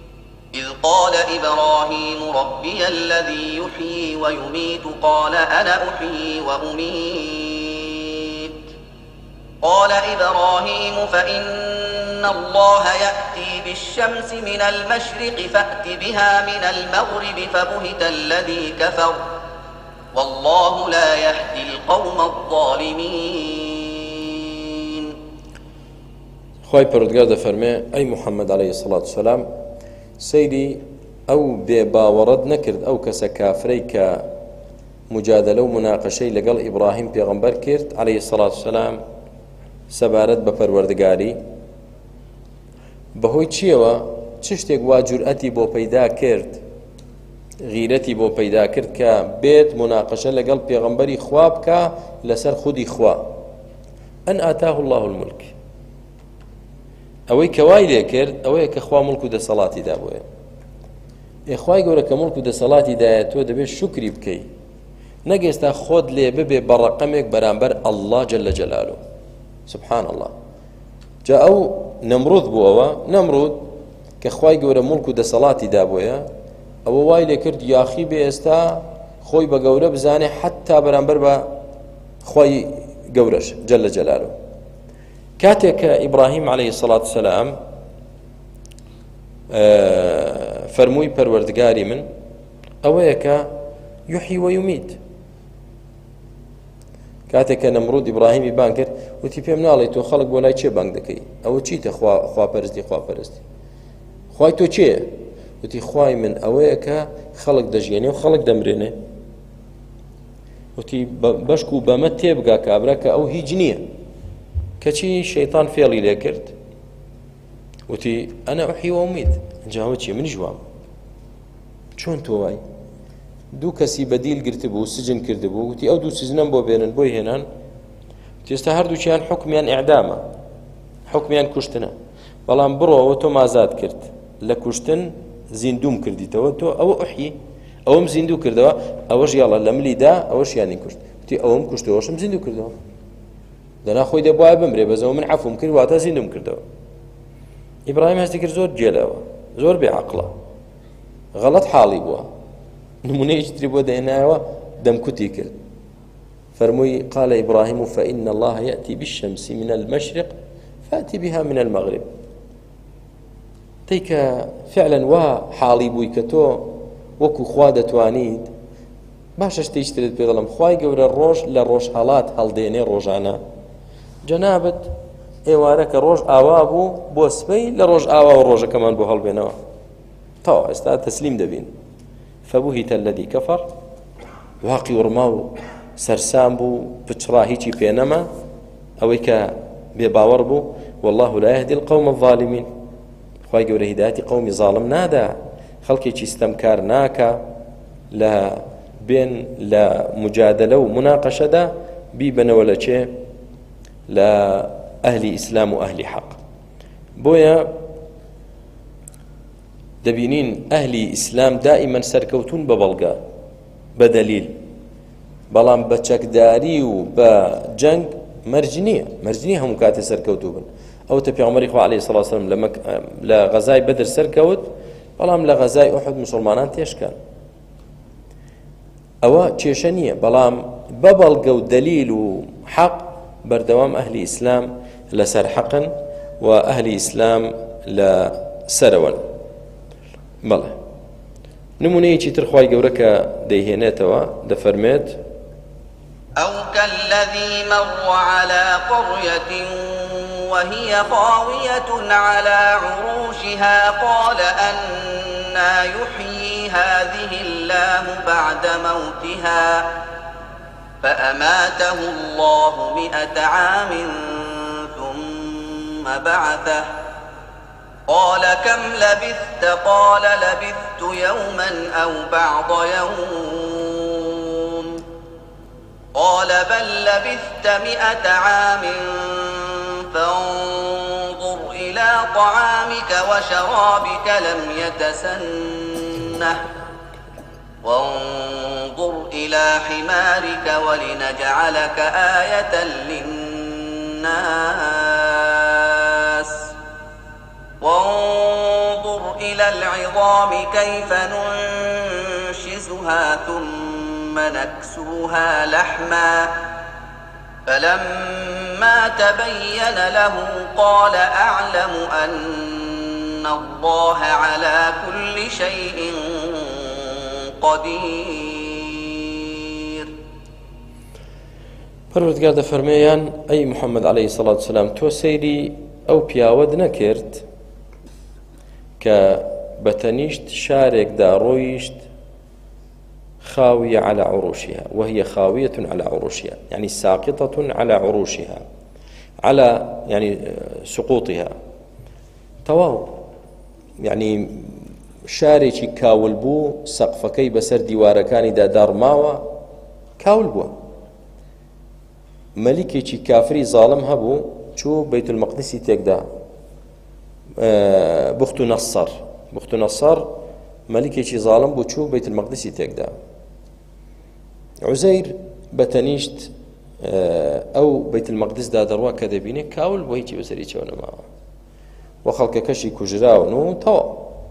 قال أنا أحيي وأميت قال إبراهيم فإن الله يأتي بالشمس من المشرق فأت بها من المغرب فبهت الذي كفر والله لا يهدي القوم الظالمين. خوای پەروەردگار دەفەرمێ ئەی محەممەد عەلەیهی سەڵات وسەلام سەیری ئەو بێباوەڕەت نەکرد ئەو کەسە کافرەی کە مجادلە و مناقەشەی لەگەڵ ئیبراهیم پێغەمبەر کرد عەلەیهی سەڵات وسەلام سەبارەت بە پەروەردگاری، بەهۆی چیەوە؟ چ شتێک وا جورئەتی بۆ پەیدا کرد، غیرەتی بۆ پەیدا کرد کە بێت مناقەشە لەگەڵ پێغەمبەری خوا بکە لەسەر خودی خوا. ئەن ئاتاه الله الملک، ئەوەی کەوای لێ کرد ئەوەیە کە خوا مڵک و دەسەڵاتی دابووە. ئێخوای گەورە کە مڵک و دەسەڵاتی دایە تۆ دەبێت شوکری بکەی، نەگەستا خۆت لێ ببێ بەڕەقەمێک بەرامبەر ئەڵڵا جەلە جەلالوه. سبحان الله. جا ئەو نەمرود بووەوە، نەمرود کە خوای گەورە مڵک و دەسەڵاتی دابووە، ئەوە وای لێ کرد یاخی بێ ئێستا خۆی بە گەورە بزانێ حتا بەرامبەر بە خوای گەورەش جەلە جەلالوه. کاتێک کە ئیبراهیم عەلەیهی سەڵات وسەلام فەرمووی پەروەردگاری من ئەوەیە کە یحیی وەیومیت، کاتێک کە نەمرود ئیبراهیمی بان کرد وتی پێم ناڵێ تۆ خەڵک بۆ لای چێ بانگ دەکەی؟ ئەوە چیتە خواپەرستی؟ خوای تۆ چێە؟ وتی خوای من ئەوەیە کە خەڵک دەژێنێ و خەڵک دەمرێنێ. وتی بەشک و بەمە تێبگا کابرا کە ئەو هیچ نییە، کەچی شەیطان فێڵی لێ کرد. وتی ئەنە ئوحیی وەئومیت، ئەنجاوە چیە؟ منیش وام. چۆن تۆ وای؟ دوو کەسی بەدیل گرتبوو، سجن کردبوو، وتی ئەو دوو سجنەم بۆ بێنن بۆی هێنان، وتی ئێستا هەردووچیان حوکمیان ئیعدامە، حوکمیان کوشتنە، بەڵام بڕۆەوە تۆ مازاد کرد، لە کوشتن زیندوم کردیتەوە تۆ، ئەوە ئوحیی، ئەوەم زیندوو کردەوە، ئەوەش یاڵە لە ملیدا ئەوەش یانی کوشت. وتی ئەوەم کوشتەوەشم زیندوو کردەوە، دەنا خۆی دەبوایە بمرێ، بەزەوە من عەفوم کرد واتە زیندوم کردەوە. ئیبراهیم هەستی کرد زۆر جێلەوە، زۆر بێعەقڵە، غەڵەت حاڵی بووە، نمونەیەکی تری بۆ دەهێنایەوە دەمکوتی کرد. فەرمووی قال إبراهيم فإن الله يأتي بالشمس من المشرق فأتي بها من المغرب. تيك فعلا وا حاڵی بووی کە تۆ وەکو خوا دەتوانیت باشە شتێکی ترت پێ دەڵێم، خوای گەورە ڕۆژ لە ڕۆژ هەڵات هەڵدێنێ ڕۆژانە، جەنابەت ئێوارە کە ڕۆژ ئاوا بوو بۆ سبەی لە ڕۆژ ئاوا و ڕۆژەکەمان بۆ هەڵبێنەوە، تەواو ئێستا تەسلیم دەبین. فبهت الذي كفر، واقی ورما و سەرسام بوو، پچڕا هیچی پێنەما، ئەوەی کە بێباوەڕ بوو. والله لا يهدي القوم الظالمين، خوای گەورە هیدایەتی قەومی زاڵم نادا، خەڵکێکی ستەمکار ناکە لە بێن لە مجادلە و مناقەشەدا بیبنەوە لە چێ؟ لە ئەهلی ئیسلام و ئەهلی حەق. بۆیە دەبینین ئەهلی ئیسلام دائیمەن سەرکەوتون بە بەڵگە بە دەلیل، بەڵام بە چەکداری و بە جەنگ مەرج نییە هەموو کاتێ سەرکەوتوو بن. ئەوتە پێغەمبەری خوا عەلەیهی سەڵاتو وەسەلام لە غەزای بەدر سەرکەوت، بەڵام لە غەزای ئوحود موسڵمانان تێشکان. ئەوە کێشە نییە، بەڵام بە بەڵگە و دەلیل و حەق بەردەوام ئەهلی ئیسلام لەسەر حەقن و ئەهلی ئیسلام لە سەرەوەن. بەڵێ نمونەیەکی تر خوای گەورە کە دەیهێنێتەوە دەفەرمێت أو كالذي مر على قرية وهي خاوية على عروشها قال أنى يحيي هذه الله بعد موتها فأماته الله 100 عام ثم بعثه قال كم لبثت قال لبثت يوما أو بعض يوم قال بل لبثت 100 عام فانظر إلى طعامك وشرابك لم يتسنه وانظر إلى حمارك ولنجعلك آية للناس وانظر إلى العظام كيف ننشزها ثم نكسوها لحما فلما تبين له قال أعلم أن الله على كل شيء قدير. پەروەردگار دەفەرمێیان ئەی محەممەد عەلەیهی سەڵاتو وەسەلام تۆ سەیری ئەو پیاوەت نەکرد کە بەتەنیشت شارێکدا ڕۆیشت خاوية على عروشها وهي خاوية على عروشها يعني ساقطة على عروشها على يعني سقوطها تواو يعني شارێکی کاول بوو سەقفەکەی بەسەر دیوارەکانیدا داڕماوە کاول بووە. مەلیکێکی کافری زاڵم هەبوو چوو بەیت المەقدسی تێکدا بوخت و نەسەر مەلیکێکی زاڵم بوو چوو بەیت المەقدسی تێکدا. عوزەیر بەتەنیشت ئەو بەیت المەقدسدا دەڕوا کە دەبینێ کاول بۆ هیچی بەسەری چێوە نەماوە و خەڵکەکەشی کوژراون و تەواو.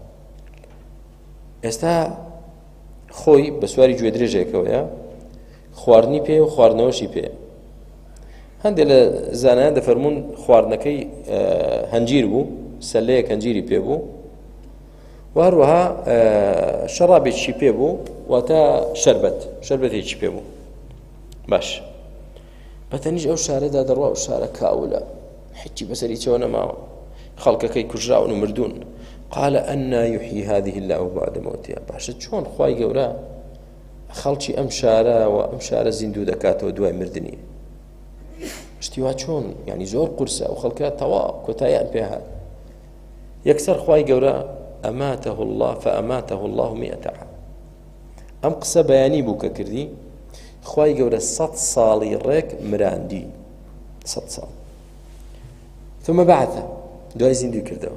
ئێستا خۆی بە سواری گوێ درێژێکەوەیە خواردنی پێ و خواردنەوەشی پێ. هەندێک لە زانایان دەفەرمون خواردنەکەی هەنجیر بوو، سەلەیەک هەنجیری پێ بوو و هەروەها شەڕابێکی پێ بوو واتە شەربەتێکی پێ بوو. باش بەتەنیش ئەو شارەدا دەڕوا و شارە کاولە هیچی بەسەری چێوە نەماوە، خەڵکەکەی کوژراون و مردوون. قال أنى يحيي هذه الله بعد موتها. باشە چۆن خوای گەورە خەڵکی ئەم شارە و ئەم شارە زیندوو دەکاتەوە دوای مردنی؟ شتیوا چۆن یعنی زۆر قورسە و خەڵکە تەواو کۆتاییان پێ هات. یەکسەر خوای گەورە أماته الله فأماته الله 100 عام. ئەم قسە بەیانی بوو کە کردی خوای گەورە 100 ساڵی ڕێک مراندی 100 ساڵ ثم بعثه دوای زیندوی کردەوە.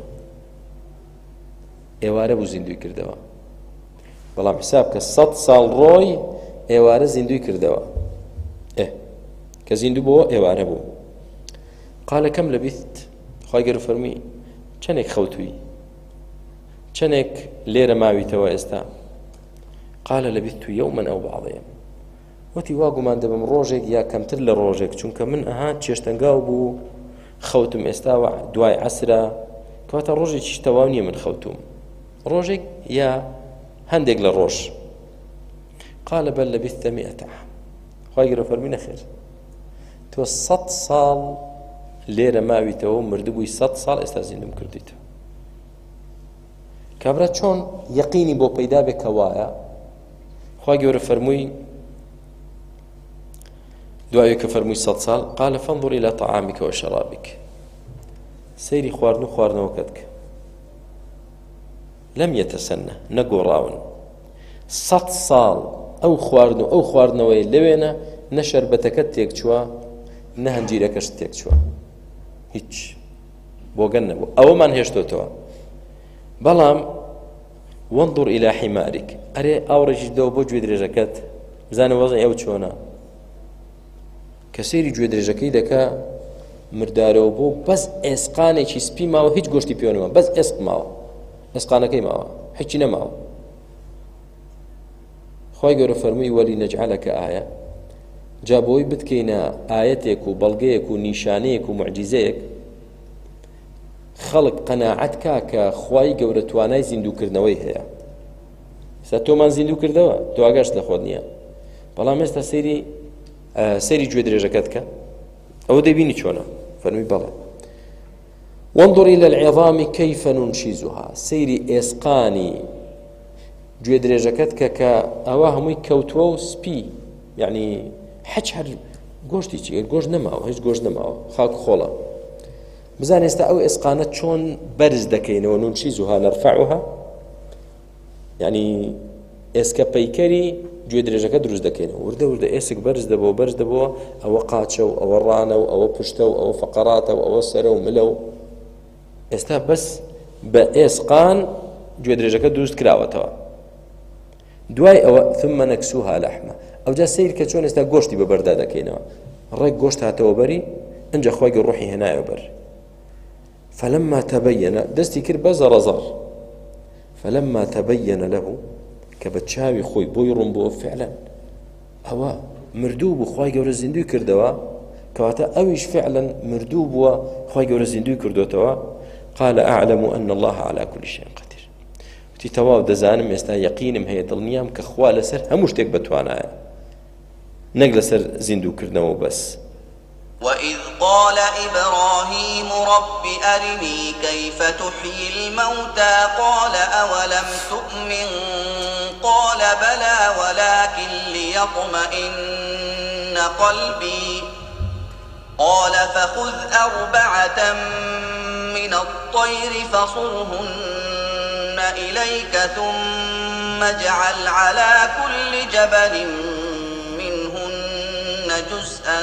ئێوارە بوو زیندوی کردەوە، بەڵام حساب کە 100 ساڵ ڕۆی ئێوارە زیندوی کردەوە کە زیندوو بۆ ئێوارە بوو. قال كم لبثت خوای گەورە فەرمی چەندێک خەوتووی چەندێک لێرە ماویتەوە ئێستا؟ قال لبثت يوما أو بعض يوم. وتی وا گومان دەبم ڕۆژێک یا کەمتر لە ڕۆژێک، چونکە من چێشتەنگاو بوو خەوتم ئێستا دوای عەسرە کەواتە ڕۆژێکی تەواو نییە من خەوتوم، ڕۆژێک یا هەندێک لە ڕۆژ. قال بل لبثت 100 عام. خوای گەورە فەرمی نەخێر تۆ 100 ساڵ لێرە ماویتەوە و مردبووی 100 ساڵ ئێستا زیندوم کردیتەوە. کابرا چۆن یەقینی بۆ پەیدا بێ کە وایە؟ خوای گەورە فەرمووی دوایێ کە فەرمووی 100 ساڵ قال فانظر إلى طعامك وشرابك. سەیری خواردن و خواردنەوەکەت کە لەم یەتەسەنە نەگۆڕاون 100 ساڵ ئەو خواردن و ئەو خواردنەوەی لەوێنە نە شەربەتەکەت تێک چووە نە هەنجیرەکەش تێک چووە، هیچ بۆگەن نەبوو، ئەوەمان هێشتۆتەوە. بەڵام وانظر إلى حمارك أري أورج دو بو جوي درجكت بزانە وەزعی ئەو چۆنە کە سەیری گوێ درێژەکەی دەکا مردارەوە بۆ بەس ئێسقانێکی سپی ماوە هیچ گۆشتی پێ نەما بەس ئێسق ماوە ئێسقانەکەی ماوە هیچی نەماوە خی گەورە فەرمووی وەلی نەجعەلەکە ئایا جا بۆی بتکەینە ئاەتێک و بەڵگەیەک و نیشانەیەک و موعجیزەیەک خەڵک قەناعەت کا کە خی گەورە توانای زیندووکردنەوەی هەیە ستا تۆمان زیندوو کردەوە تۆ ئاگاشت لە خۆت نییە بەڵام ئێستا سەیری گوێ درێژەکەت کە ئەوە دەبینی چۆنە فەرمووی بەڵێ وانظر إلى العظام كيف ننشزها سيري إسقاني گوێ درێژەکەت کە ئەوە هەمووی کەوتووە و سپی یعنی حەج هەر گۆشتی چی گۆشت نەماوە هیچ گۆشت نەماوە خاک خۆڵە بزان ئێستا ئەو ئێسقانە چۆن بەرز دەکەینەوە ننشزها نرفعها یعنی ئێسکە پەیکەری گوێ درێژەکە دروست دەکەینەوە وردە وردە ئێسک بەرز دەبەوە ئەوە قاچە و ئەوە ڕانە و ئەوە پشتە و ئەوە فەقەراتە و ئەوە سەرە و ملە و ئێستا بەس بە ئێسقان گوێ درێژەکە دروست کراوەتەوە دوای ئەوە ثم نەکسوها لەحمە ئەوجا سیر کە چۆن ئێستا گۆشتی بەبەردا دەکەینەوە ڕێک گۆشت هاتەوە بەری ئەنجا خۆی ڕوحی هێنایەوە بەر فلما تبين دەستی کرد بە زەڕەزەڕ فلما تبين له کە بە چاوی خۆی بۆی ڕوون بۆ فعلا ئەوە مردوو بوو خی گەورە زیندوی کردەوە کەواتە ئەویش فعلا مردوو بووە خی گەورە زیندوی کردوتەوە قال أعلم أن الله على كل شيء قدير وتی تەواو دەزانم ئێستا یەقینم هەیە دڵنیام کە خوا لەسەر هەموو شتێک بەتوانایە نەک لەسەر زیندووکردنەوە بەس وإذ قال إبراهيم رب أرني كيف تحيي الموتى قال أولم تؤمن قال بلى ولكن ليطمئن قلبي قال فخذ أربعة من الطير فصرهن إليك ثم اجعل على كل جبل منهن جزءا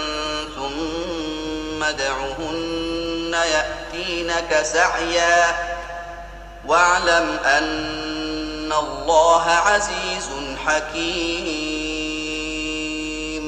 ثم ادعهن يأتينك سعيا واعلم أن الله عزيز حكيم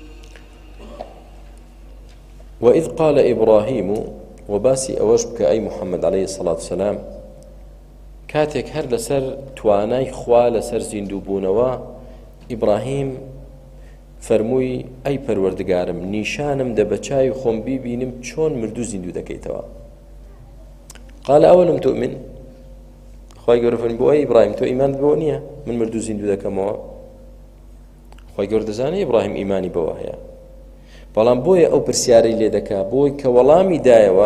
وإذ قال إبراهيم وباسي أوجبك أي محمد عليه الصلاة والسلام كاتك هر لسر تواناي خوا لسر زیندووبوونەوە إبراهيم فەرمووی ئەی پەروەردگارم نیشانم دە بە چاوی خۆم بیبینم چۆن مردوو زیندوو دەکەیتەوە قال ئەوەلم تؤمن خی گەورە فەرمی بۆ ئەی ئیبراهیم تۆ ئیمانت بۆ نییە من مردوو زیندوو دەکەمەوە خی گەورە دەزانێت ئیبراهیم ئیمانی بەوە هەیە بەڵام بۆیە ئەو پرسیارەی لێ دەکا بۆی کە وەڵامی دایەوە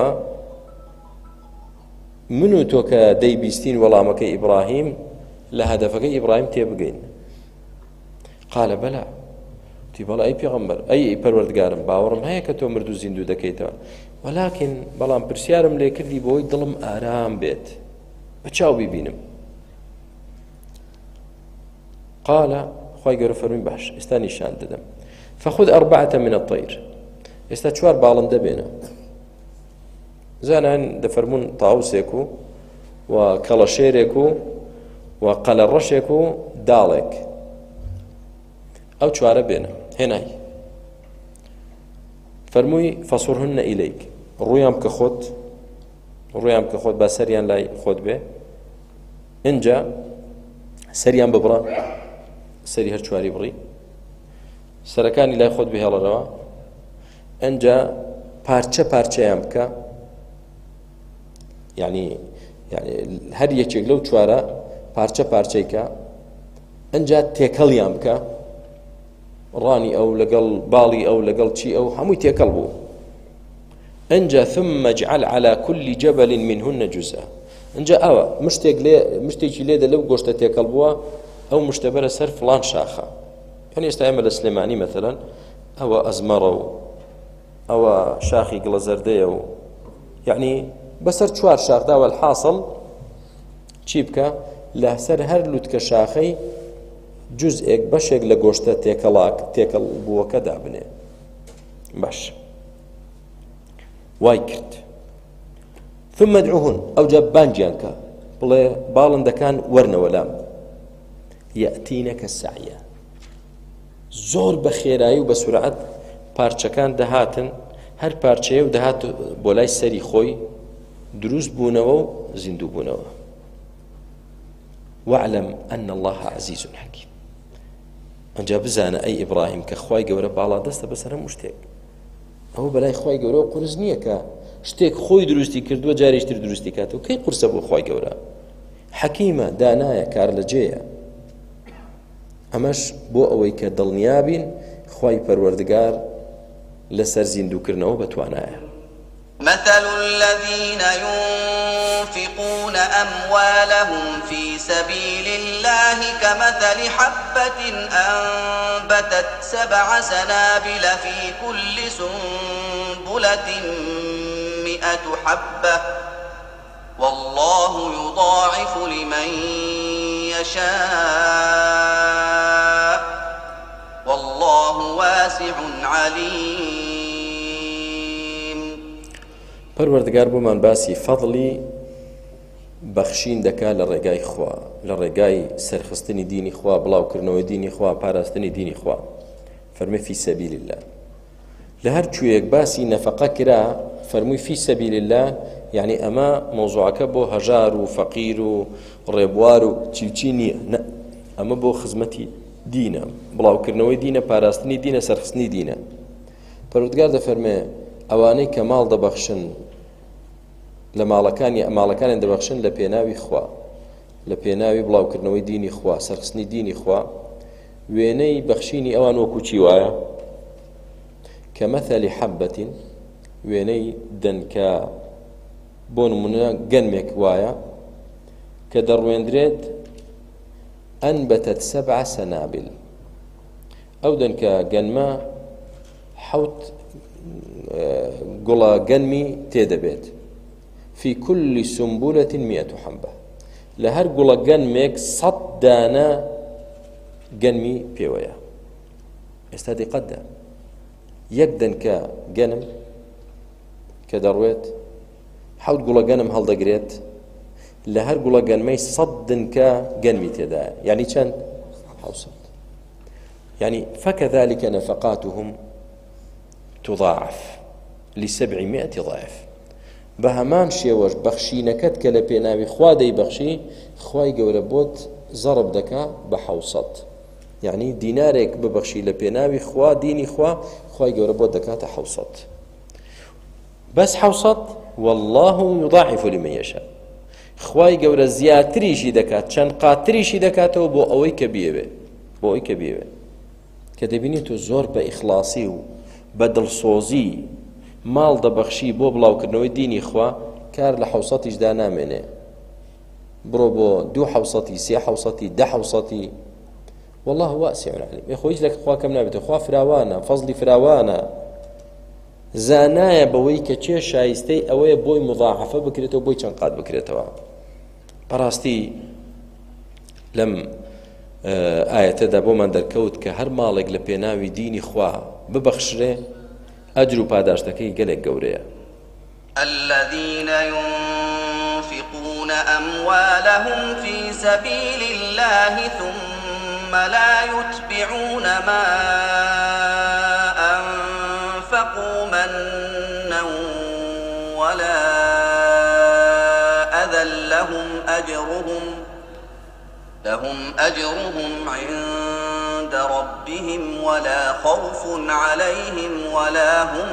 من و تۆ کە دەیبیستین وەڵامەکەی ئیبراهیم لە هەدەفەکەی ئیبراهیم تێبگەین قال بەلا بەڵام ئەی پێغەمبەر ئەی پەروەردگارم باوەڕم هەیە کە تۆ مردوو زیندوو دەکەیتەوە وەلاکن بەڵام پرسیارم لێ کردی بۆی دڵم ئارام بێت بە چاو بیبینم قال خی گەورە فەرمی باش ئێستا نیشان دەدەم فخذ أربعة من الطير ئێستا چوار باڵندە بێنە زانان دەفەرمون تاوسێک و کەڵەشێرێک و قەلەڕەشێک و داڵێک ئەو چوارە بێنە هێنای فەرمووی فەسوڕهن ئیلەیک ڕوویان بکە خۆت با سەریان لای خۆت بێ ئینجا سەریان ببڕە سەری هەر چواری بڕی سەرەکانی لای خۆت بهێڵەرەوە ئەنجا پارچەیان بکە یعنی هەر یەکێک لەو چوارە پارچەیکە ئەنجا تێکەڵیان بکە ڕانی ئەو لەگەڵ باڵی ئەو لەگەڵ چی ئەو هەمووی تێکەڵ بوو ئەنجا ثم اجعل على كل جبل منهن جزءا ئەنجا ئەوە مشتێکی لێدە لەو گۆشتە تێکەڵ بووە ئەو مشتە بەرە سەر فڵان شاخە یعنی ئێستا ئێمە لە سلێمانی مەثەلەن ئەوە ئەزمەڕە و ئەوە شاخی گڵە زەردەیە و یعنی بەسەر چوار شاخدا والحاصل چی بکە لەسەر هەر لوتکە شاخەی جزئێک بەشێک لە گۆشتە تێکەڵ بووەکە دابنێ باش وای کرد ثم ادعوهن ئەوجا بانگیان کە بڵێ باڵندەکان وەرنەوە لام یەئتینەکە سەعیە زۆر بە خێرایی و بە سورعەت پارچەکان دەهاتن هەر پارچەیە و دەهات بۆ لای سەری خۆی دروست بوونەوە و زیندوو بوونەوە واعلم أن الله عزيز حكيم ئەنجا بزانە ئەی ئیبراهیم کە خوای گەورە باڵا دەستە بەسەر هەموو شتێک ئەوە بەلای خوای گەورە و قورس نییە کە شتێک خۆی دروستی کردووە جارێشتر دروستی کاتەوە کەی قورسە بۆ خوای گەورە حەکیمە دانایە کار لە جێیە ئەمەش بۆ ئەوەی کە دڵنیابین خوای پەروەردگار لەسەر زیندووکردنەوە بەتوانایە مثل الذين ينفقون أموالهم في سبيل الله كمثل حبة أنبتت 7 سنابل في كل سنبلة 100 حبة والله يضاعف لمن يشاء والله واسع عليم پەروەردگار بۆمان باسی فەضڵی بەخشین دەکا لە ڕێگای خوا لە ڕێگای سەرخستنی دینی خوا بڵاوکردنەوەی دینی خوا پاراستنی دینی خوا فەرمێ فی سەبیل الله لە هەر کوێیەک باسی نەفەقە کرا فەرمووی فی سەبیل الله یعنی ئەمە مۆزوعەکە بۆ هەژار و فەقیر و ڕێبوار و چیوچی نییە ئەمە بۆ خزمەتی دینە بڵاوکردنەوەی دینە پاراستنی دینە سەرخستنی دینە پەروەردگار دەفەرمێ ئەوانەی کە ماڵ دەبەخشن لە ماڵەکانیان دەبەخشن لە پێناوی خوا لە پێناوی بڵاوکردنەوەی دینی خوا سەرخستنی دینی خوا وێنەی بەخشینی ئەوان وەکو چی وایە کە مەثەلی حەبەتین وێنەی دەنکە بۆ نمونە گەنمێک وایە کە دەڕوێندرێت ئەنبەتەت 7 سەنابل ئەو دەنکە گەنمە 7 گوڵە گەنمی تێدەبێت في كل سنبلة 100 حبة لە هەر گوڵە گەنمێک 100 دانە گەنمی پێوەیە ئێستا دقەتدا یەک دەنکە گەنم کە دەڕوێت 7 گوڵە گەنم هەڵدەگرێت لە هەر گوڵە گەنمەی 100 دنکە گەنمی تێدایە یعنی چەند 700 يعني فكذلك نفقاتهم تضاعف ل700 ضعف بهمان شێوەش بەخشینەکەت کە لە پێناوی خوا دەیبەخشی خوای گەورە بۆت زەرب دەکا بە 700 يعني دینارێک ببەخشی لە پێناوی خوا دینی خوا خوای گەورە بۆت دەکاتە 700 بەس 700 والله يضاعف لمن يشاء خوای گەورە زیاتریشی دەکات چەند قاتریشی دەکاتەوە بۆ ئەوەی کە بیەوێ کە دەبینی تۆ زۆر بە ئیخلاسی و بە دڵسۆزی ماڵ دەبەخشی بۆ بڵاوکردنەوەی دینی خوا کار لە 700 نامێنێ بڕۆ بۆ 2 3 10 والله واسع عليم يخويج لك خوا كم نابێت خوا فراوانە فەزلی فراوانە زانایە بەوەی کە چێ شایستەی ئەوەیە بۆی مضاعفە بکرێتەوە بۆی چەند قات بکرێتەوە بەڕاستی لەم ئاەتەدا بۆمان دەرکەوت کە هەر ماڵێک لە پێناوی دینی خوا ببەخشرێ ئەجر و پاداشتەکەی گەلێک گەورەیە الذين ينفقون أموالهم في سبيل الله ثم لا يتبعون ما أنفقوا منا ولا أذى لهم أجرهم عند ربهم ولا خوف عليهم ولا هم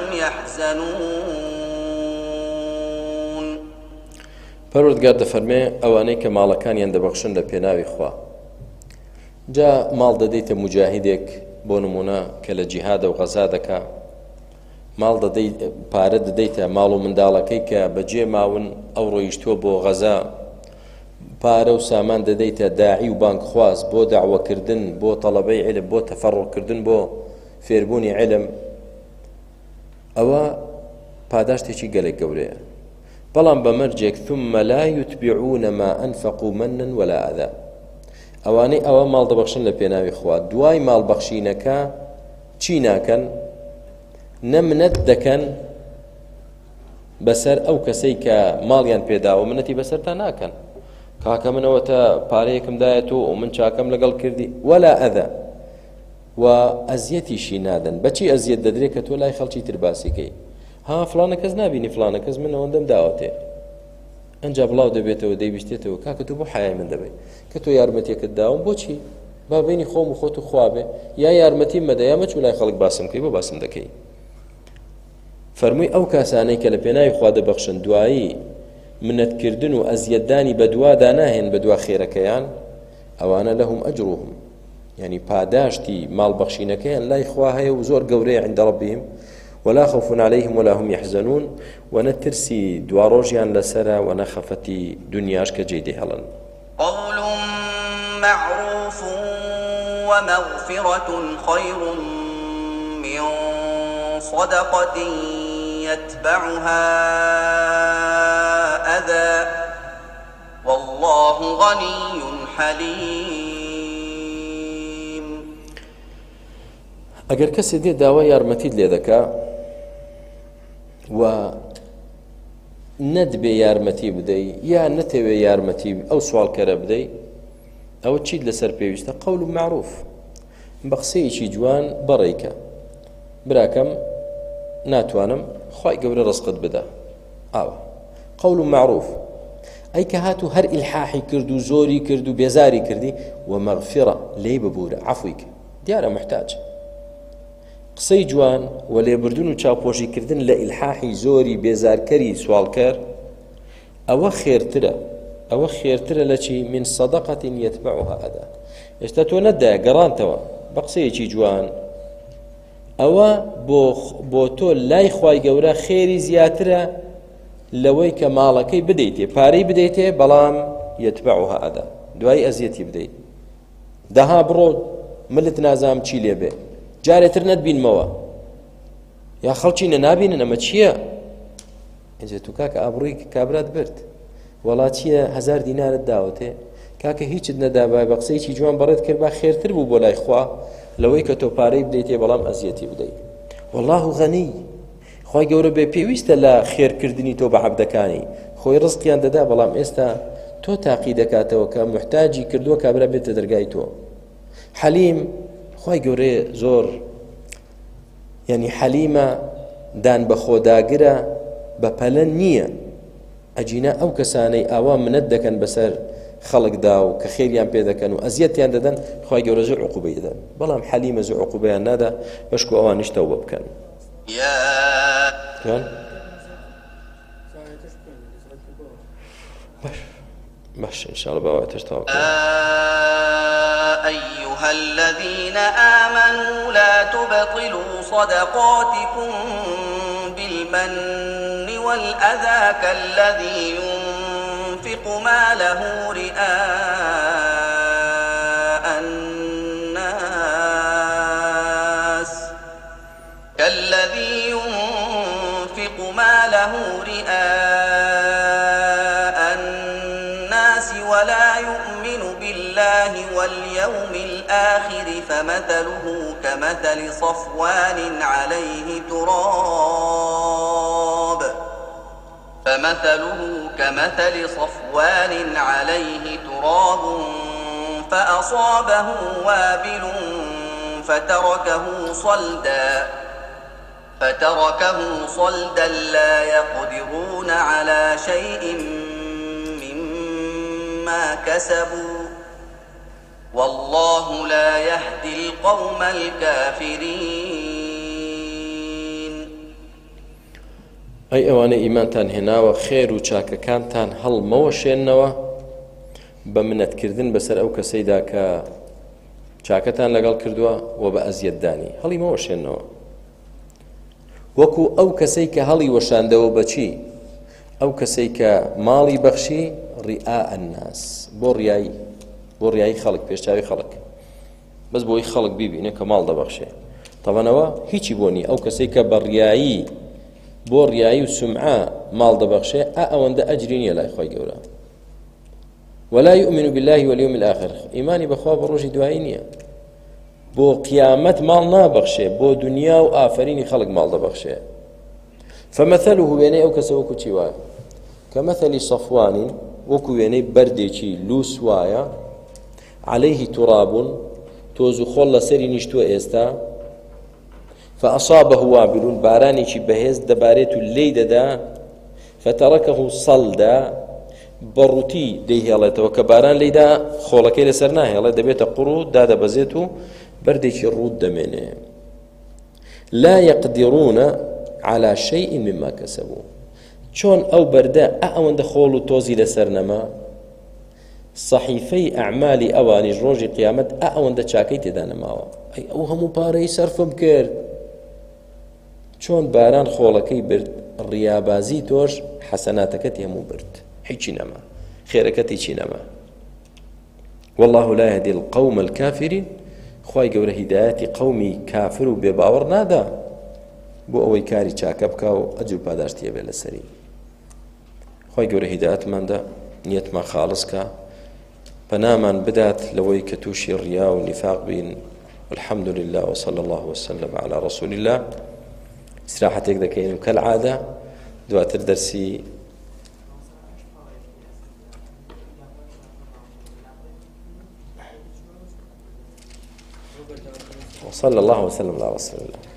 يحزنون پەروەردگار دەفەرمێ ئەوانەی کە ماڵەکانیان دەبەخشن لە پێناوی خوا جا ماڵ دەدەیتە مجاهیدێک بۆ نمونە کە لە جیهادە و غەزا دەکا ماڵ دەدەیت پارە دەدەیتە ماڵ و منداڵەکەی کە بەجێ ماون ئەو ڕۆیشتووە بۆ غەزا پارە و سامان دەدەیتە داعی و بانگخواز بۆ داوەکردن بۆ تەڵەبەی علم بۆ تەفەڕوکردن بۆ فێربوونی علم ئەوە پاداشتێکی گەلێک گەورەیە بەڵام بەمەرجێک ثم لا يتبعون ما أنفقوا منا ولا أذى ئەوانەی ئەوە ماڵ دەبەخشن لە پێناوی خوا دوای ماڵ بەخشینەکە چی ناکەن نەمنەت دەکەن بەسەر ئەو کەسەی کە ماڵیان پێداوە منەتی بەسەرتا ناکەن کاکە منەوە تا پارەیەکم دایەتەوە و من چاکەم لەگەڵ کردی وەلا ئەذە و ئەزیەتیشی نادەن. بەچی ئەزیەت دەدرێت کە تۆ لای خەڵکی تر باسیکەی ها فلانە کەس نبینی فلانە کەس من ئەوەندەم داوەتێ ئەنجا بڵاو دەبێتەوە دەیبیستێتەوە کاکە تۆ بۆ حیای من دەبێت کە تۆ یارمەتیەکەت داوم بۆچی با بینی خۆم و خۆت و خوابێ یا یارمەتیم مەدە یا مەچوو لای خەڵک باسم کەی بۆ باسم دەکەی. فەرمووی ئەو کاسانەی کە لە پێناوی خوا دەبەخشن دوایی منەتکردن و ئەزیەتدانی بە دوادا ناهێن بە دوا خێرەکەیان ئەوانە لەهم ئەجروهم یعنی پاداشتی ماڵبەخشینەکەیان لای خوا هەیە و زۆر گەورەیە عند ربهم ولا خوف عليهم ولا هم يحزنون ونترسي دواروجيان لسرا ونخفتي دنياش كجيدي هلن. قول معروف ومغفرة خير من صدقة يتبعها أذى والله غني حليم. ئەگەر کەسێ دێ داوای یارمەتیت لێ دەکا و نەدبێ یارمەتی بدەی یا نەتەوێ یارمەتی ئەو سوالکەرە بدەی ئەوە چیت لەسەر پێویستە قەول معروف بە قسەیەکی جوان بەڕێکە براکەم ناتوانم خوای گەورە ڕزقت بدە ئاوە قەول معروف ئەی کە هاتوو هەر ئیلحاحی کرد و زۆری کرد و بێزاری کردی و مەغفرە لێی ببوورە عەفوی کرد دیارە محتاج قسەی جوان و لێبردن و چاوپۆشیکردن لە ئیلحاحی زۆری بێزارکەری سوالکەر ئەوە خێرترە لە چی من صەدەقەت یەتبەعوها ئەذى. ئێستا تۆ نەدایە گەڕانتەوە بە قسەیەکی جوان ئەوە بۆ تۆ لای خوای گەورە خێری زیاترە لەوەی کە ماڵەکەی بدەیتێ پارەی بدەیتێ بەڵام یەتبەعوها ئەذى دوای ئەزیەتی بدەیت دەها بڕۆ ملت نازام چی لێبێ جارێتر نەتبینمەوە یا خەڵکی نەنابینن ئەمە چییە ئەجێ تو کاکە ئابڕووی کابرات برد وەڵا چییە 1000 دینارت داوەتێ کاکە هیچت نەدابای بە قسەیەکی جوان بەڕێت کرد با خێرتر بوو بۆ لای خوا لەوەی کە تۆ پارەی بدەیتێ بەڵام ئەزیەتی بدەیت. والله غەنی خوای گەورە بێ پێویستە لە خێرکردنی تۆ بە عەبدەکانی خۆی ڕزقیان دەدا بەڵام ئێستا تۆ تاقی دەکاتەوە کە محتاجی کردووە کابرا بێتە دەرگای تۆ. حەلیم خوای گەورە زۆر یعنی حەلیمە دان بە خۆداگرە بە پەلە نییە ئەجینە ئەو کەسانەی ئاوا منەت دەکەن بەسەر خەڵکدا و کە خێریان پێ دەکەن و ئەزیەتیان دەدەن خوای گەورە زۆر عوقوبەی دەدەن بەڵام حەلیمە زۆر عوقوبەیان نادا بەشکو ئەوانیش تەوبە بکەن. باش إنشاء الله بواتش توكل. أيها الذين آمنوا لا تبطلوا صدقاتكم بالمن والأذى كالذي ينفق ماله رئاء الناس ولا يؤمن بالله واليوم الآخر فمثله كمثل صفوان عليه تراب فأصابه وابل فتركه صلدا لا يقدرون على شيء مما كسبوا والله لا يهدي القوم الكافرين. ئەی ئەوانە ئیمانتان هێناوە خێر و چاکەکانتان هەڵمەوەشێننەوە بە منەتکردن بەسەر ئەو کەسەیدا کە چاکەتان لەگەڵ کردووە و بە ئەزیەتدانی هەڵی مەوەشێننەوە وەکو ئەو کەسەی کە هەڵی وەشاندەوە بەچی ئەو کەسەی کە ماڵی بەخشی ڕیئاء الناس بۆ ڕیایی خەڵک پێشچاوی خەڵک بەس بۆی خەڵک بیبینێ کە ماڵ دەبەخشێ تەوانەوە هیچی بۆ نی ئەو کەسەی کە بە ڕیایی بۆ ڕیایی و سمعە ماڵ دەبەخشێ ئەوەندە ئەجری نییە لای خۆی گەورە ولا يؤمن بالله واليوم الآخر إيماني بخوا بروجي دوائينية بو قيامت مال نابخشي بو دنيا وآفرين خلق مال دبخشي فمثله بيني أو كسوكو تيوا كمثل صفوان وەکو وێنەی بەردێکی لووس وایە عليه تراب تۆز و خۆڵ لەسەری نیشتووە ئێستا فأصابه وابل بارانێکی بەهێز دەبارێت و لێی دەدا فتركه صلدا بەڕووتی دەیهێڵێتەوە کە باران لێیدا خۆڵەکەی لەسەر ناهێڵێ دەبێتە قوڕ و دادەبەزێت و بەردێکی ڕوود دەمێنێ لا يقدرون على شيء مما كسبوا چۆن ئەو بەردە ئەوەندە خۆڵ و تۆزی لەسەر نەما صحیفەی ئەعمالی ئەوانیش ڕۆژی قیامەت ئەوەندە چاکەی تێدا نەماوە ئەی ئەو هەموو پارەی سەرفم کرد چۆن باران خۆڵەکەی برد ڕیابازی تۆش حەسەناتەکەتی هەموو برد هیچی نەما خێرەکەت هیچی نەما والله لا يهدي القوم الكافرين خوای گەورە هیدایەتی قەومی کافر و بێباوەڕ نادا بۆ ئەوەی کاری چاکە بکا و ئەجر و پاداشتیە بێ لەسەری خوای گەورە هیدایەتماندا نیەتمان خاڵسکە پەنامان بدات لەوەی کە تووشی ڕیا و نیفاق بین الحمد لله وصلى الله وسلم على رسول الله استراحتێک دەکەین و کەالعادە دواتر دەرسی وصلى الله وسلم على رسول الله